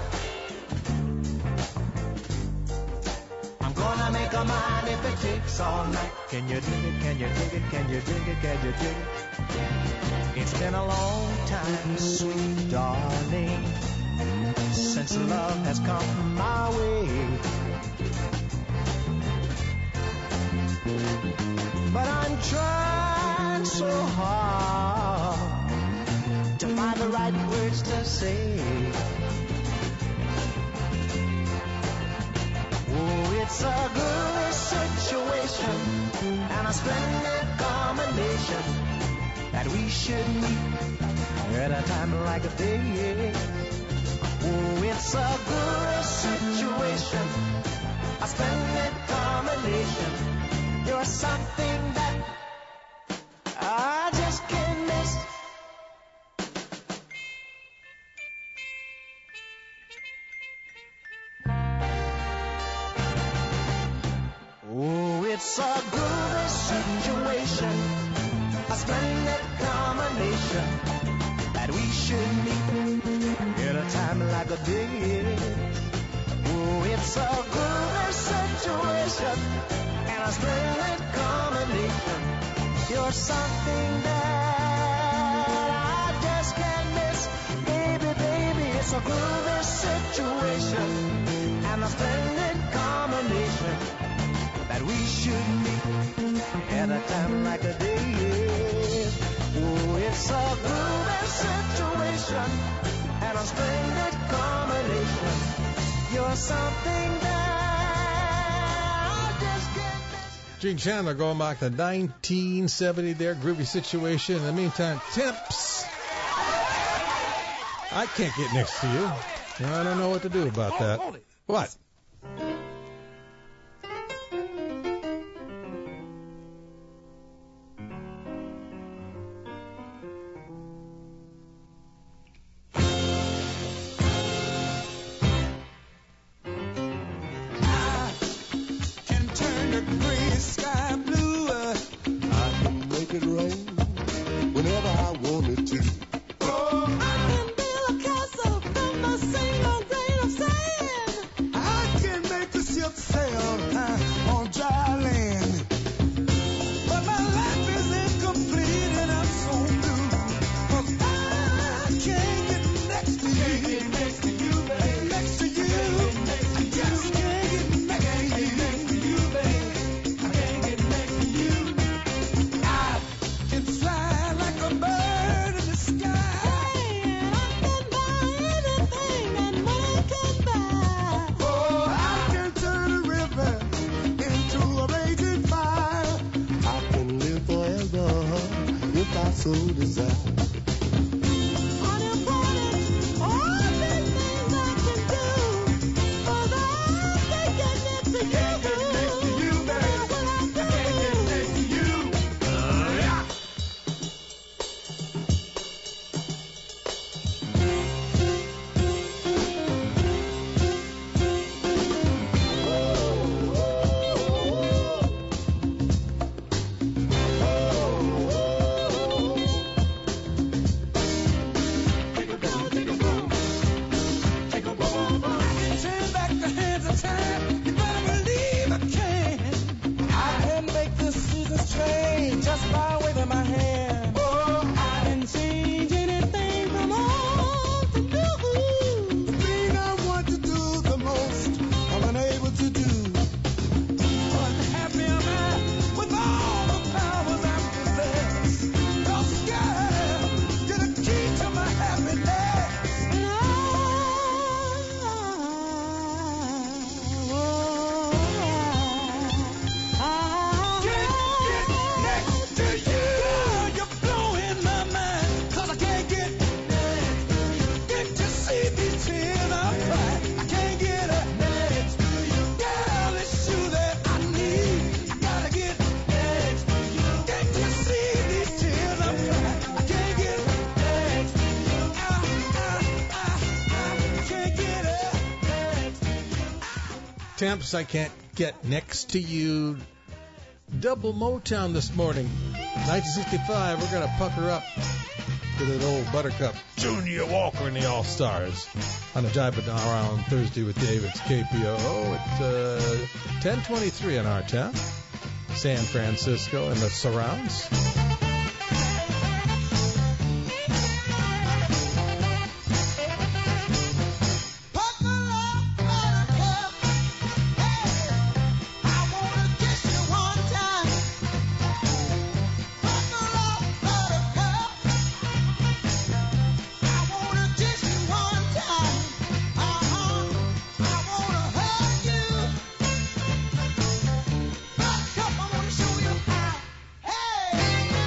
I'm gonna make her mine if it takes all night. Can you dig it? Can you dig it? Can you dig it? Can you dig it? It's been a long time, sweet darling, since love has come my way. But I'm trying so hard to find the right words to say. Oh, it's a good situation and a splendid combination that we should meet at a time like this. Oh, it's a good situation, a splendid combination. You're something that I just can't miss. Oh, it's a good situation, a splendid combination that we should meet at a time like this. Oh, it's a good situation and a splendid combination. You're something that I just can't miss. Baby, baby, it's a groovy situation and a splendid combination that we should meet at a time like this. Oh, it's a groovy situation and a splendid combination You're something that I just can't. Gene Chandler going back to nineteen seventy there. Groovy situation. In the meantime, Temps. I can't get next to you. I don't know what to do about that. What? Can turn the gray sky blue. I can make it rain whenever I wanted to. Oh, I can build a castle from a single grain of sand. I can make the ship sail uh, on dry land. But my life is incomplete and I'm so blue. 'Cause I can't get next to you. Can't get next to you, baby. Next to you. I just can't get next to you. I can't get next to you. I can fly like a bird in the sky. And I can buy anything that money can buy. Oh, I can turn a river into a raging fire. I can live forever if I so desire. Turn back the hands of time. You better believe I can. I can make the seasons change just by waving my hand. Oh, I can change anything from old to new. The thing I want to do the most, I'm unable to do. But happy am I with all the powers I possess. 'Cause God, you're the key to my happiness. And Temps, I can't get next to you. Double Motown this morning. nineteen sixty-five, we're going to pucker up to that old Buttercup Junior Walker and the All-Stars on the Jive Around Thursday with Dave. It's K P O O. It's uh, ten twenty-three in our town, San Francisco and the surrounds. Hey!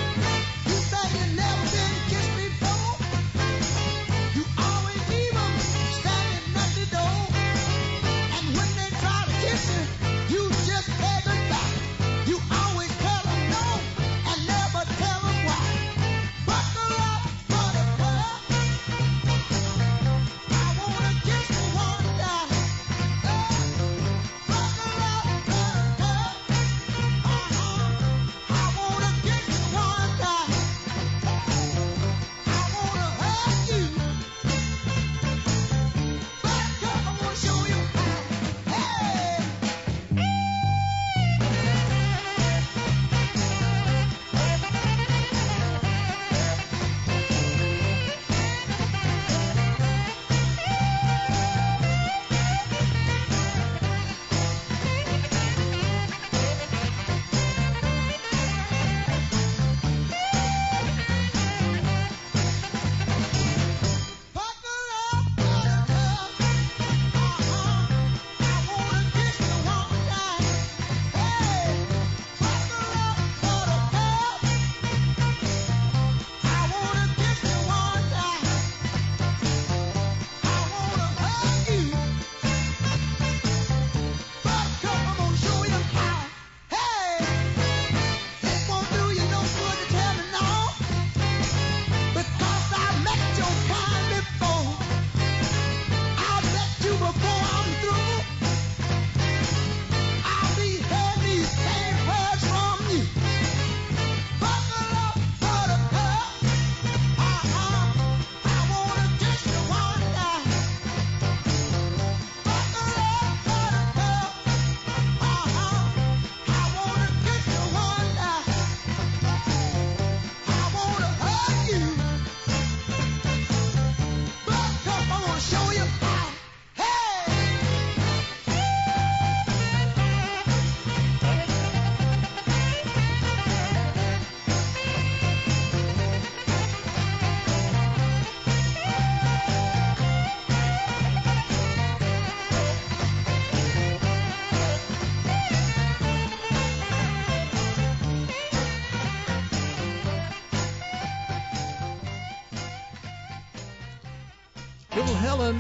Little Helen,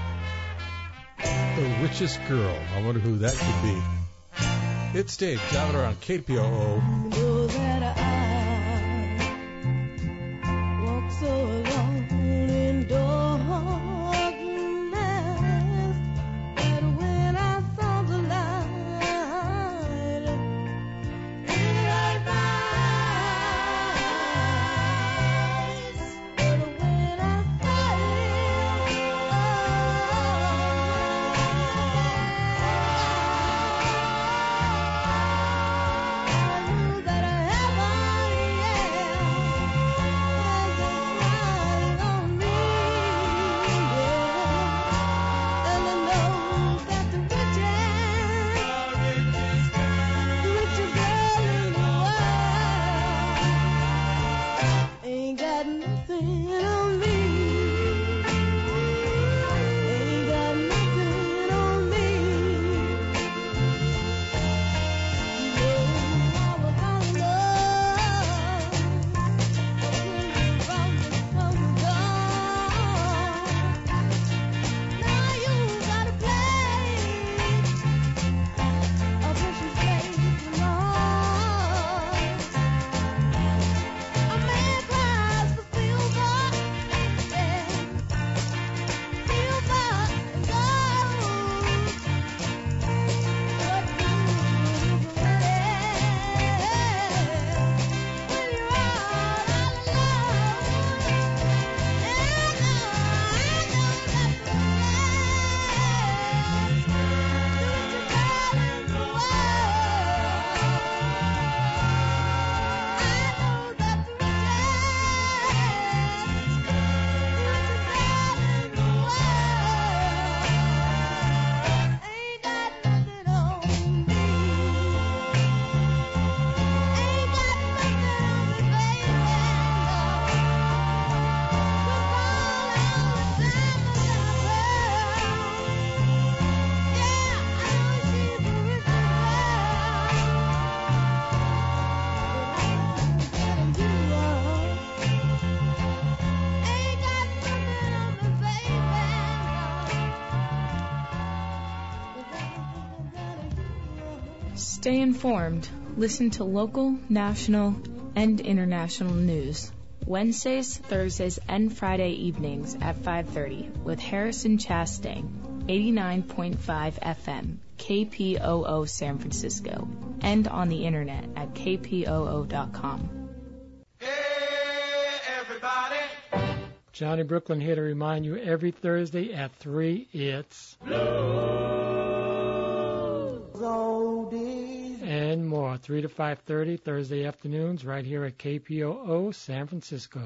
the richest girl. I wonder who that could be. It's Dave, driving around K P O O. Know that I walk so alone in darkness, but when I saw the light, it had rise. But when I saw ain't got nothing on me. Ain't got nothing on me. No, all about love. From the from the dawn. Now you gotta play a precious game of love. A man cries for silver, yeah, silver and gold. What good is money when you're all alone? Stay informed. Listen to local, national, and international news. Wednesdays, Thursdays, and Friday evenings at five thirty with Harrison Chastain, eighty-nine point five F M, K P O O San Francisco, and on the internet at K P O O dot com. Johnny Brooklyn here to remind you every Thursday at three, it's and more, three to five thirty Thursday afternoons right here at K P O O San Francisco.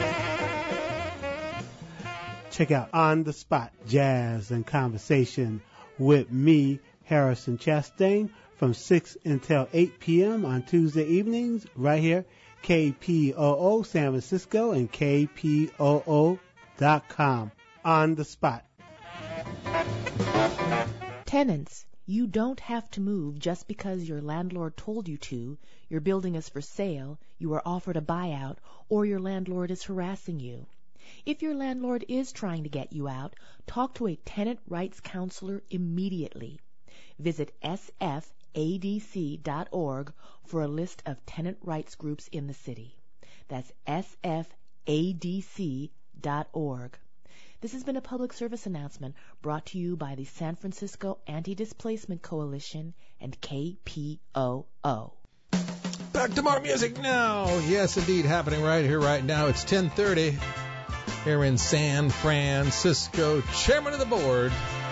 Check out On the Spot Jazz and Conversation with me, Harrison Chastain, from six until eight p.m. on Tuesday evenings right here, K P O O San Francisco and K P O O dot com. On the Spot. Tenants, you don't have to move just because your landlord told you to, your building is for sale, you are offered a buyout, or your landlord is harassing you. If your landlord is trying to get you out, talk to a tenant rights counselor immediately. Visit S F A D C dot org for a list of tenant rights groups in the city. That's S F A D C dot org. This has been a public service announcement brought to you by the San Francisco Anti-Displacement Coalition and K P O O. Back to more music now. Yes, indeed, happening right here, right now. It's ten thirty here in San Francisco. Chairman of the board.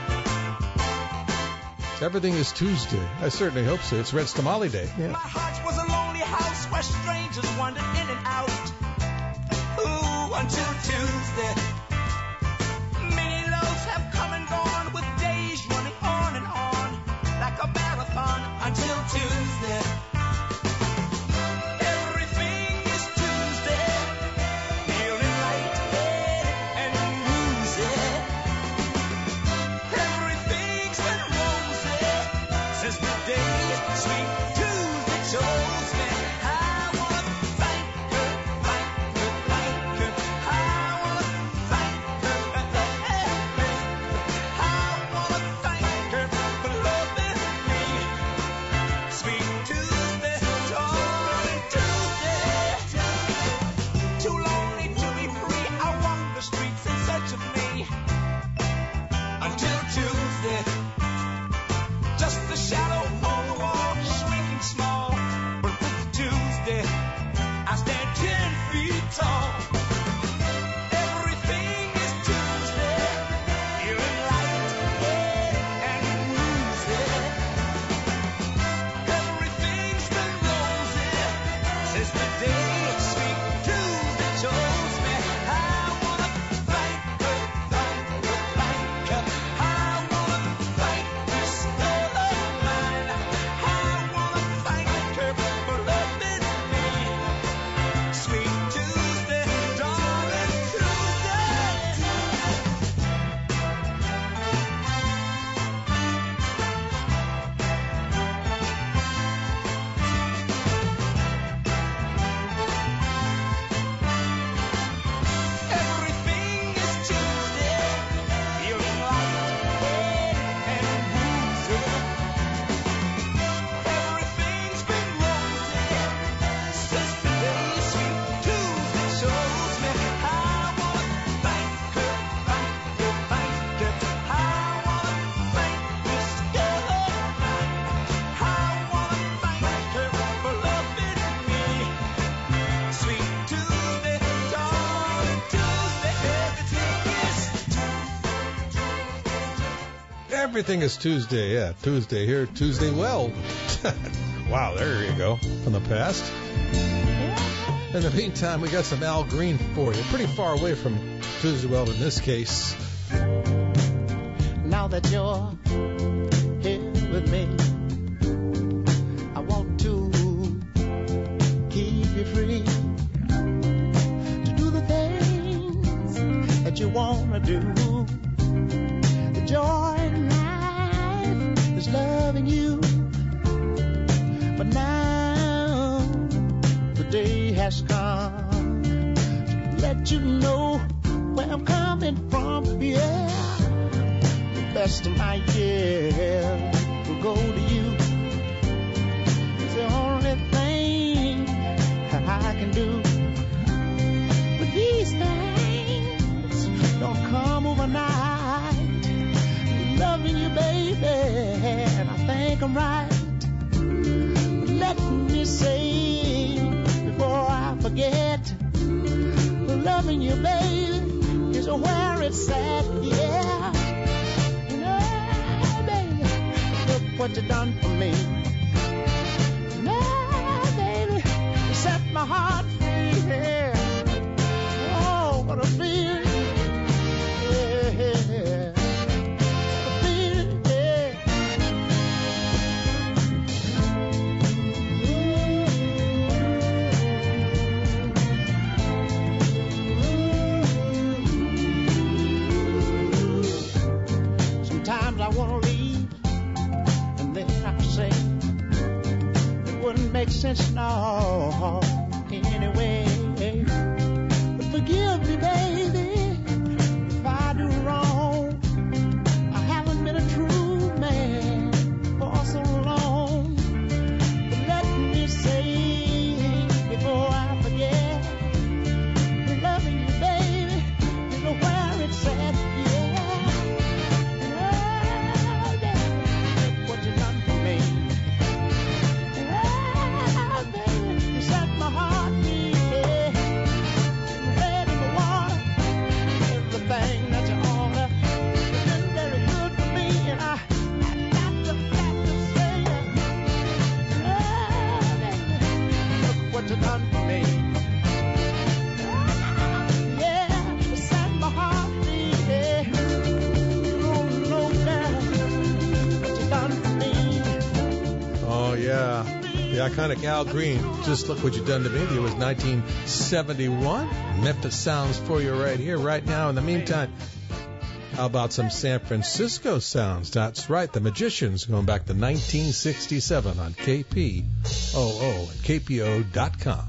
Everything is Tuesday. I certainly hope so. It's Red Stamali Day. Yeah. My heart was a lonely house where strangers wandered in and out. Ooh, until Tuesday. Many loves have come and gone with days running on and on like a marathon until Tuesday. Everything is Tuesday. Feeling lightheaded and woozy. Everything's been rosy since the day Sweet Tuesday chose me. I wanna thank her, thank her, thank her. I wanna thank her, thank her, Everything is Tuesday. Yeah, Tuesday here, Tuesday well. Wow, there you go. From the past. In the meantime, we got some Al Green for you. Pretty far away from Tuesday well in this case. Now that you're here with me, I want to keep you free to do the things that you want to do. The joy in life is loving you. But now the day has come to let you know where I'm coming from. Yeah, the best of my years will go to you. It's the only thing that I can do. But these things don't come overnight. Loving you, baby, and I think I'm right. Let me say before I forget, loving you, baby, is where it's at. Yeah, you know, baby, look what you done for me. Now, baby, you set my heart free. Yeah. Oh, what a feeling. Yeah. I want to leave, and then I say it wouldn't make sense no anyway. But forgive me, baby, if I do wrong. I haven't been a true man for so long. But let me say before I forget, loving you, baby, is where it's at. Yeah. Done for me. Yeah, you set my heart free. Yeah. You don't know now what you done for me. Oh, yeah. The iconic Al Green, Just Look What You Done to Me. It was nineteen seventy-one. Memphis sounds for you right here, right now. In the meantime, how about some San Francisco sounds? That's right, the Magicians, going back to nineteen sixty-seven on K P O O at K P O dot com.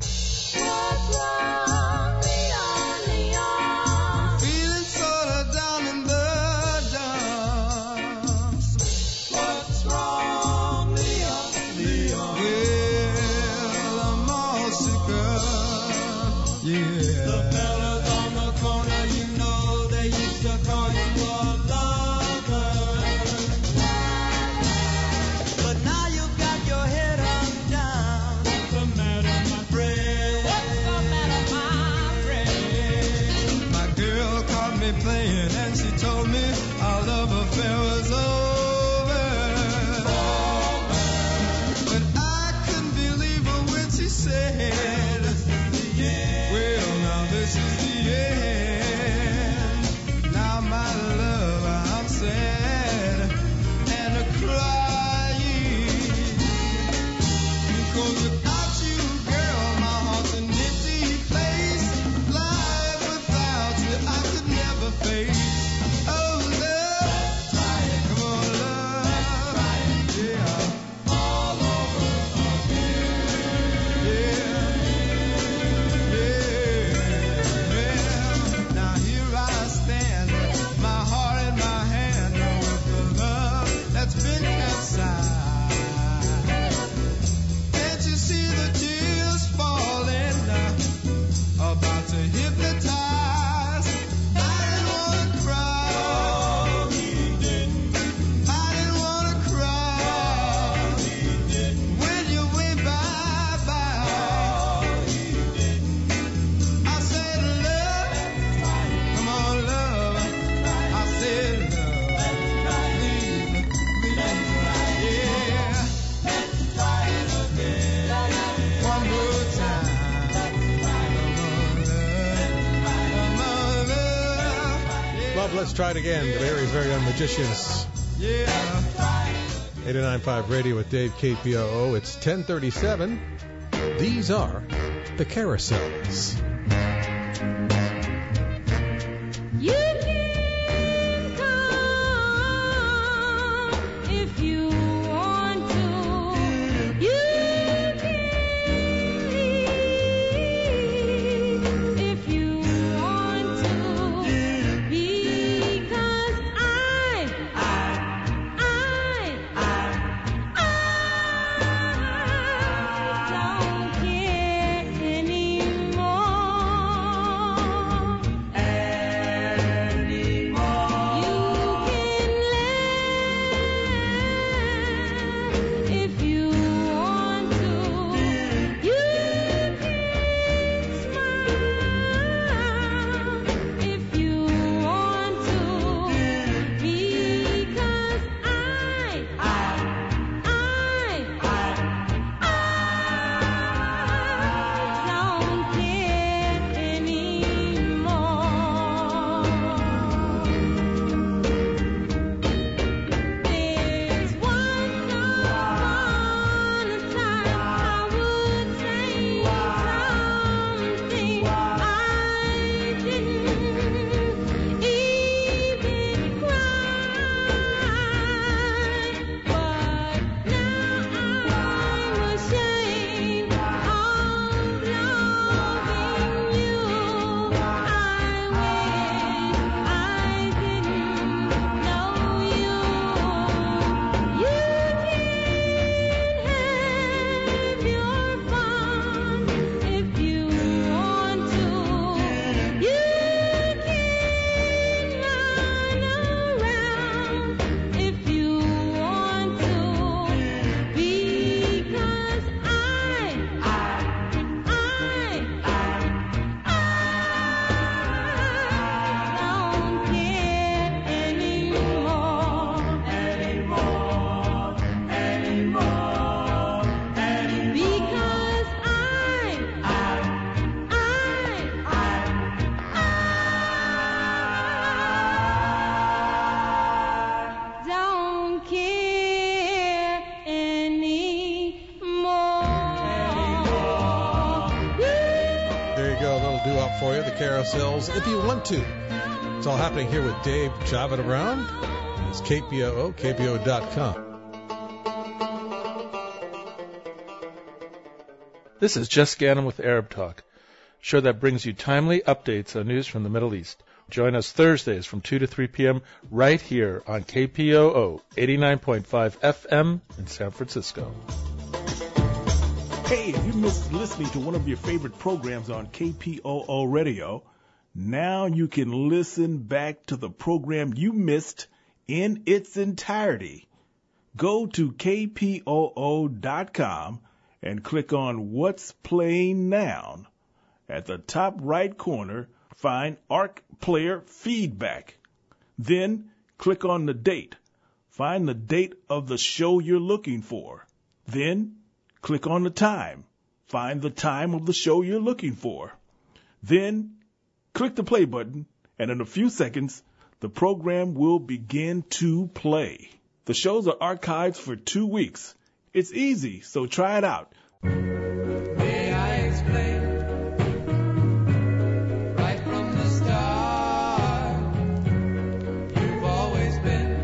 But now you've got your head hung down. What's the matter, my friend? let's try it again. The Barry's Very Own Magicians. eighty-nine point five Radio with Dave, K P O O. It's ten thirty-seven. These are the Carousels. You can come if you want to. You can leave if you want to. Because I, I, I, I, I don't care anymore. Anymore. You can laugh if you want to. You can smile if you want to. Because I, I, I, I, don't care anymore. There's once upon a time I would say something I didn't even cry, but now I'm ashamed of loving you. I wish I didn't know you. You can have your fun if you want to. You can run around if you want to. Because I, I, I, I, don't care anymore, anymore, anymore, because I, I, I, I don't care anymore. There you go, a little doo-wop for you, the Carousels. If you want to. It's all happening here with Dave Java Around. It's K P O O, K P O O dot com. This is Jess Gannon with Arab Talk, a show that brings you timely updates on news from the Middle East. Join us Thursdays from two to three p.m. right here on K P O O eighty-nine point five F M in San Francisco. Hey, if you missed listening to one of your favorite programs on K P O O Radio, now you can listen back to the program you missed in its entirety. Go to K P O O dot com and click on What's Playing Now. At the top right corner, find Arc Player Feedback. Then click on the date. Find the date of the show you're looking for. Then click on the time. Find the time of the show you're looking for. Then click the play button, and in a few seconds, the program will begin to play. The shows are archived for two weeks. It's easy, so try it out. May I explain? Right from the start, you've always been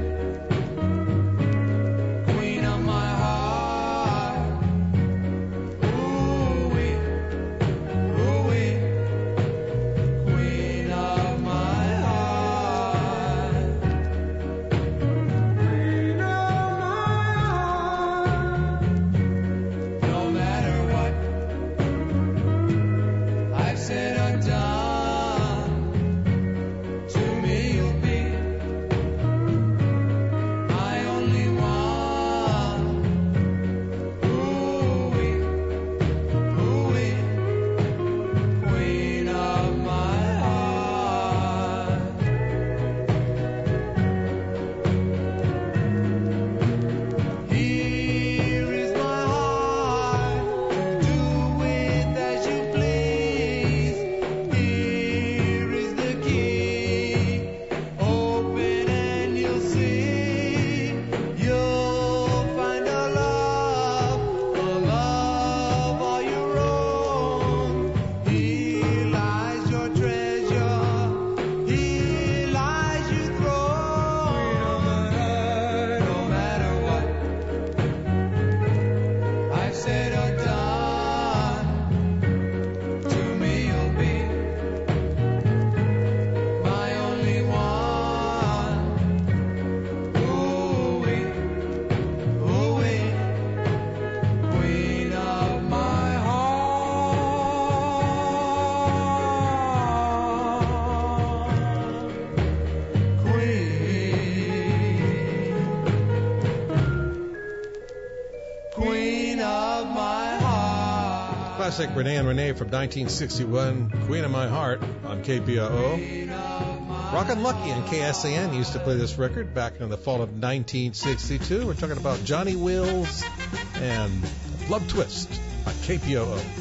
queen of my heart. Ooh-wee, ooh-wee, queen of my heart. Queen of my heart. No matter what classic Renee and Renee from nineteen sixty-one, Queen of My Heart on K P O O. Rockin' Lucky on K S A N used to play this record back in the fall of nineteen sixty-two. We're talking about Johnny Wills and Love Twist on K P O O.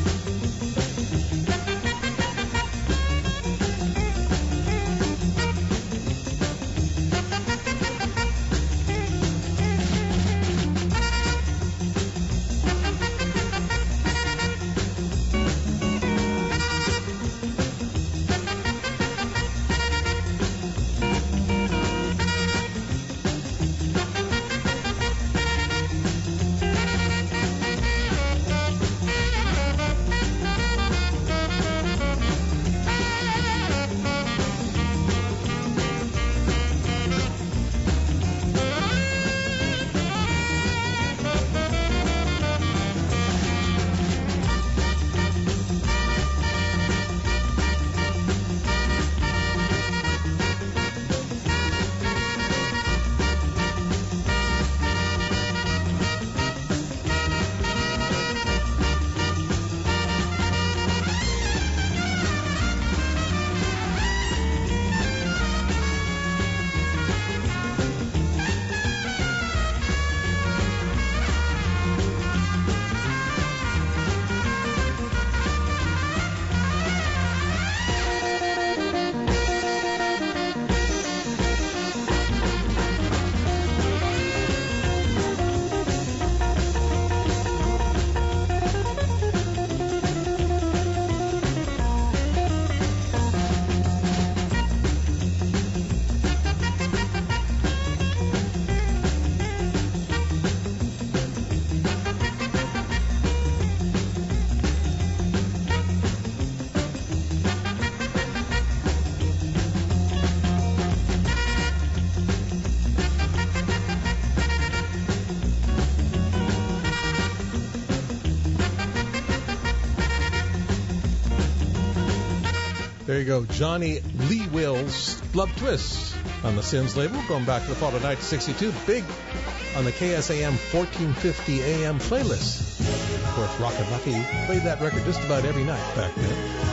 There you go, Johnny Lee Wills, Love Twist on the Sins label, going back to the fall of nineteen sixty-two, big on the K S A M fourteen fifty A M playlist. Of course, Rockin' Lucky played that record just about every night back then.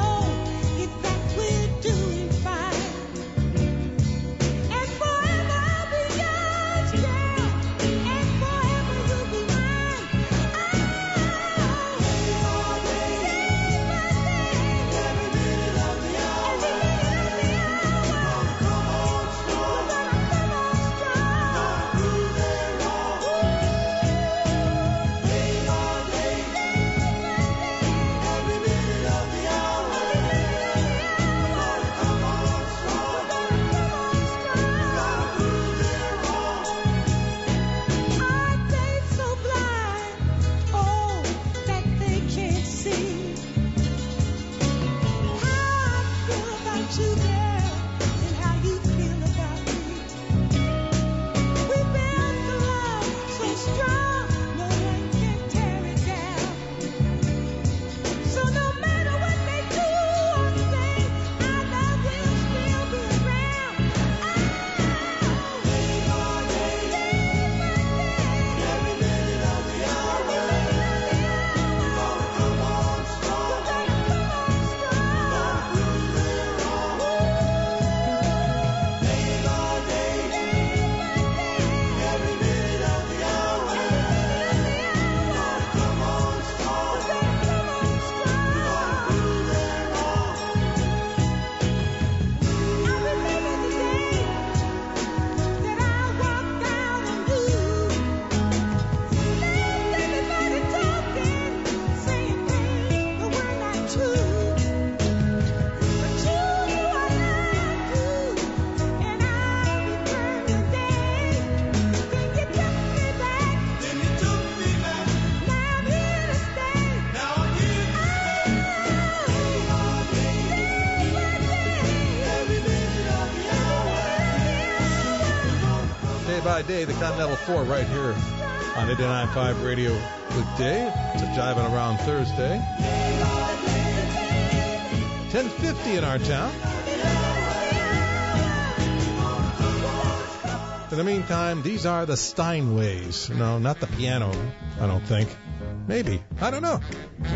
Forever by day, the Continental Four right here on eighty-nine point five Radio with Dave. It's a Jiving Around Thursday. ten fifty in our town. In the meantime, these are the Steinways. No, not the piano, I don't think. Maybe. I don't know.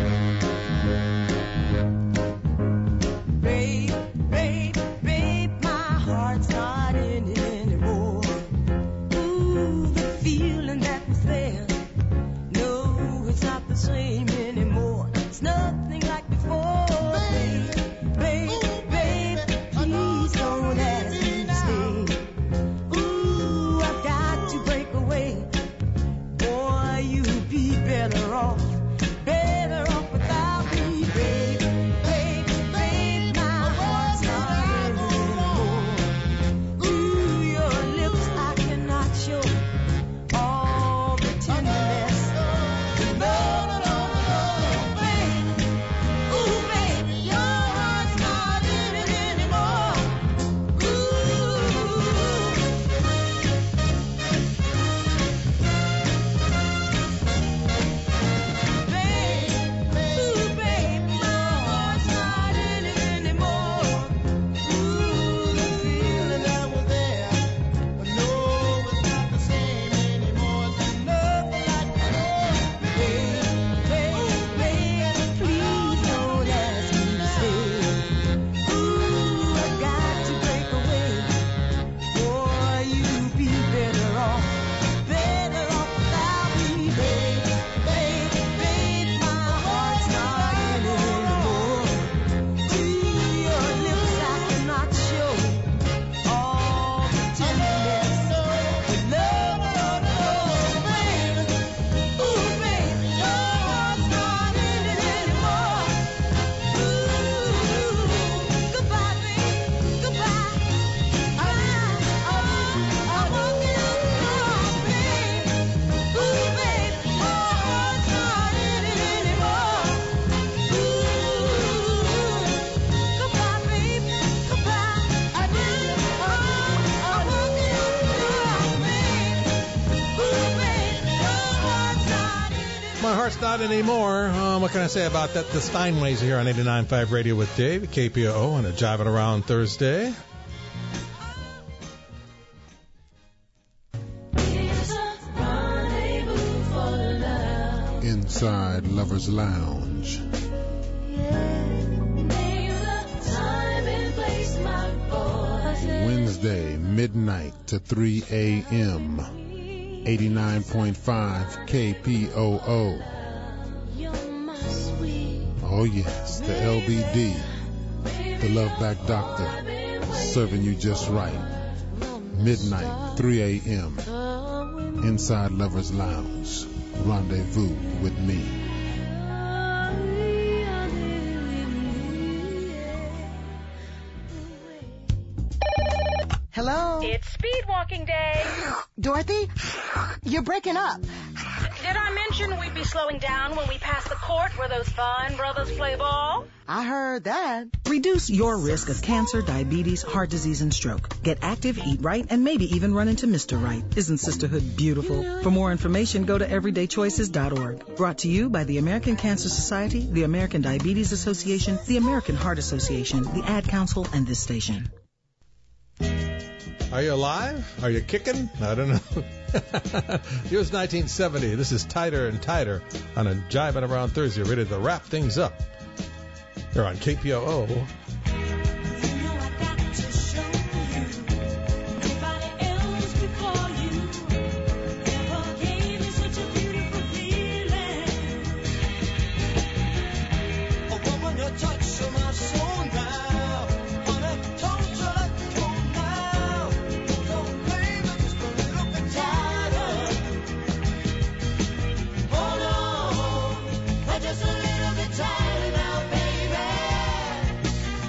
Babe, babe, babe, my heart's not in it anymore. Ooh, the feeling that was there. No, it's not the same anymore. It's nothing like before. Babe, babe, babe, please don't ask me to stay. Ooh, I've got to break away. Boy, you'd be better off. Better off without me, babe. Babe, babe, my heart's not in it anymore. Ooh, your lips I cannot show. All the tenderness. No, no, no, no, babe. Ooh, babe, your heart's not in it anymore. Ooh. Ooh, babe, my heart's not in it anymore. Ooh, the feeling that was there, but no, it's not the same anymore. It's nothing like before. Babe, babe, babe, please don't ask me to stay. Ooh, I've got to break away. Boy, you'd be better off, better off without me, babe. Babe, babe, my heart's not in it anymore. To your lips I cannot show all the tenderness. But love, love, love, babe. Ooh, babe, your heart's not in it anymore. Ooh, goodbye, babe, goodbye. I, I, I'm walking out the door, babe. Ooh, babe, my heart's not in it anymore. Ooh, goodbye, babe, goodbye. I really, oh, I'm walking out the door, babe. Ooh, babe, your heart's not in it. My heart's not anymore. Um, what can I say about that? The Steinways are here on eighty-nine point five Radio with Dave at K P O O on a Jiving Around Thursday. Inside Lover's Lounge. Wednesday, midnight to three a.m. eighty-nine point five K P O O. Oh yes, the L B D, the Love Back Doctor, serving you just right. Midnight, three a.m. Inside Lover's Lounge. Rendezvous with me. Hello? It's speed walking day. Dorothy? You're breaking up. Did I mention we'd be slowing down when we pass the court where those fine brothers play ball? I heard that. Reduce your risk of cancer, diabetes, heart disease, and stroke. Get active, eat right, and maybe even run into Mister Right. Isn't sisterhood beautiful? For more information, go to everyday choices dot org. Brought to you by the American Cancer Society, the American Diabetes Association, the American Heart Association, the Ad Council, and this station. Are you alive? Are you kicking? I don't know. Here's nineteen seventy. This is Tighter and Tighter on a Jiving Around Thursday. Ready to wrap things up. Here on K P O O. Just a little bit tighter now, baby.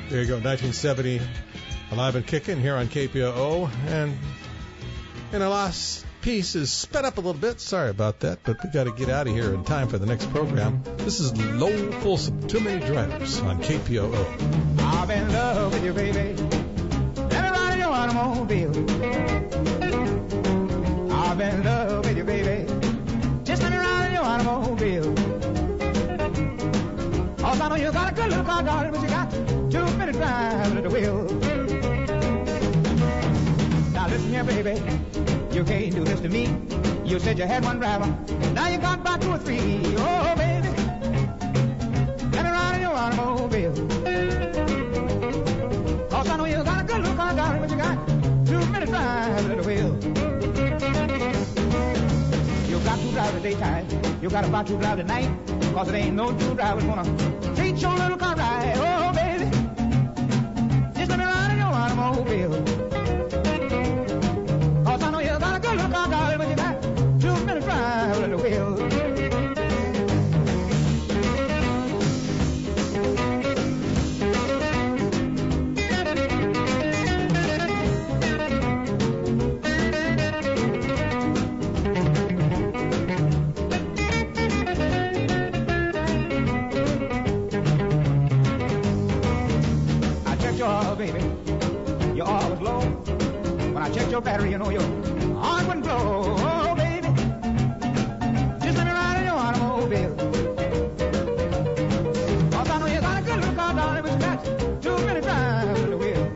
There you go, nineteen seventy, Alive and Kickin' here on K P O O. And, and our last piece is sped up a little bit. Sorry about that, but we got to get out of here in time for the next program. This is Lowell Fulson, Too Many Drivers on K P O O. I'm in love with you, baby. Let me ride in your automobile. I'm in love with you, baby. Just let me ride in your automobile. Cause I know you got a good little car, darling, but you got two minutes driving at the wheel. Now listen here, baby. You can't do this to me. You said you had one driver. Now you got about two or three. Oh, baby. Let me ride in your automobile. Cause I know you got a good little car, darling, but you got two minutes driving at the wheel. You got to drive the daytime. You got about to drive the night. Cause it ain't no two drivers gonna treat your little car right. Oh, baby. Just let me ride in your automobile. Cause I know you got a good little car, darling, but you got two minutes drive at the wheel. Baby, your oil was low. When I checked your battery, you know your heart wouldn't blow. Oh, baby, just let me ride in your automobile. Cause I know you got a good little car, darling, but you got two minutes drive at the wheel.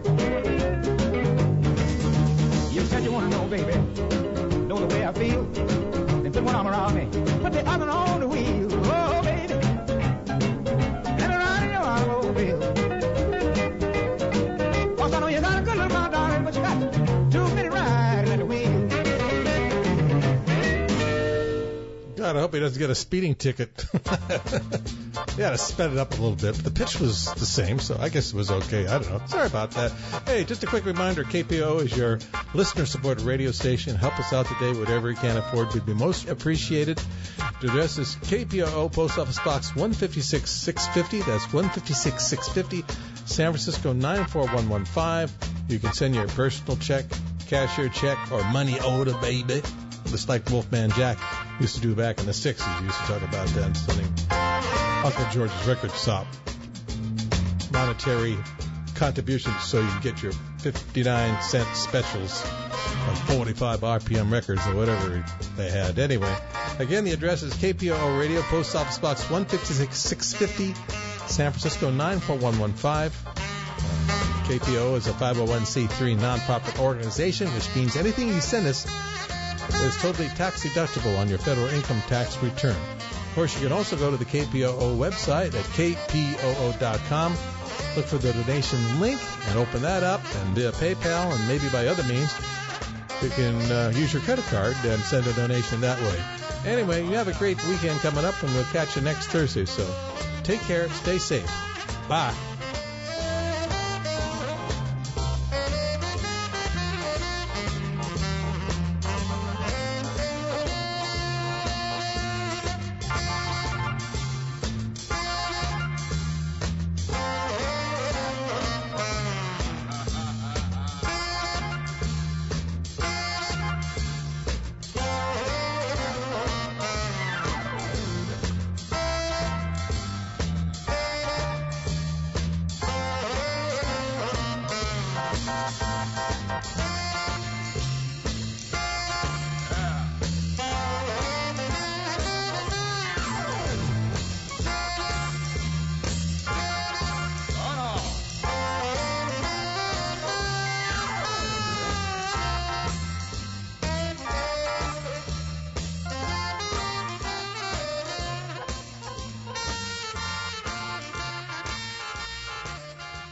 You said you want to know, baby, know the way I feel. Then put one arm around me, put the other on the wheel. Oh, baby, let me ride in your automobile. I know you got a good little car, darling, but you got two minute ride at the wheel. God, I hope he doesn't get a speeding ticket. Yeah, to sped it up a little bit. But the pitch was the same, so I guess it was okay. I don't know. Sorry about that. Hey, just a quick reminder, K P O O is your listener-supported radio station. Help us out today, whatever you can afford. We'd be most appreciated. The address is K P O O, Post Office Box one fifty-six six fifty. That's one fifty-six six fifty, San Francisco nine four one one five. You can send your personal check, cashier check, or money order, baby. Just like Wolfman Jack used to do back in the sixties. He used to talk about that, sending Uncle George's record shop monetary contributions so you can get your fifty-nine cent specials on forty-five R P M records or whatever they had. Anyway, again, the address is K P O O Radio, Post Office Box one fifty-six six fifty, San Francisco nine four one one five. Uh, K P O O is a five oh one c three nonprofit organization, which means anything you send us is totally tax deductible on your federal income tax return. Of course, you can also go to the K P O O website at K P O O dot com. Look for the donation link and open that up, and via PayPal and maybe by other means, you can uh, use your credit card and send a donation that way. Anyway, you have a great weekend coming up, and we'll catch you next Thursday. So take care, stay safe. Bye.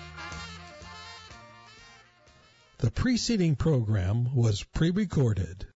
The preceding program was pre-recorded.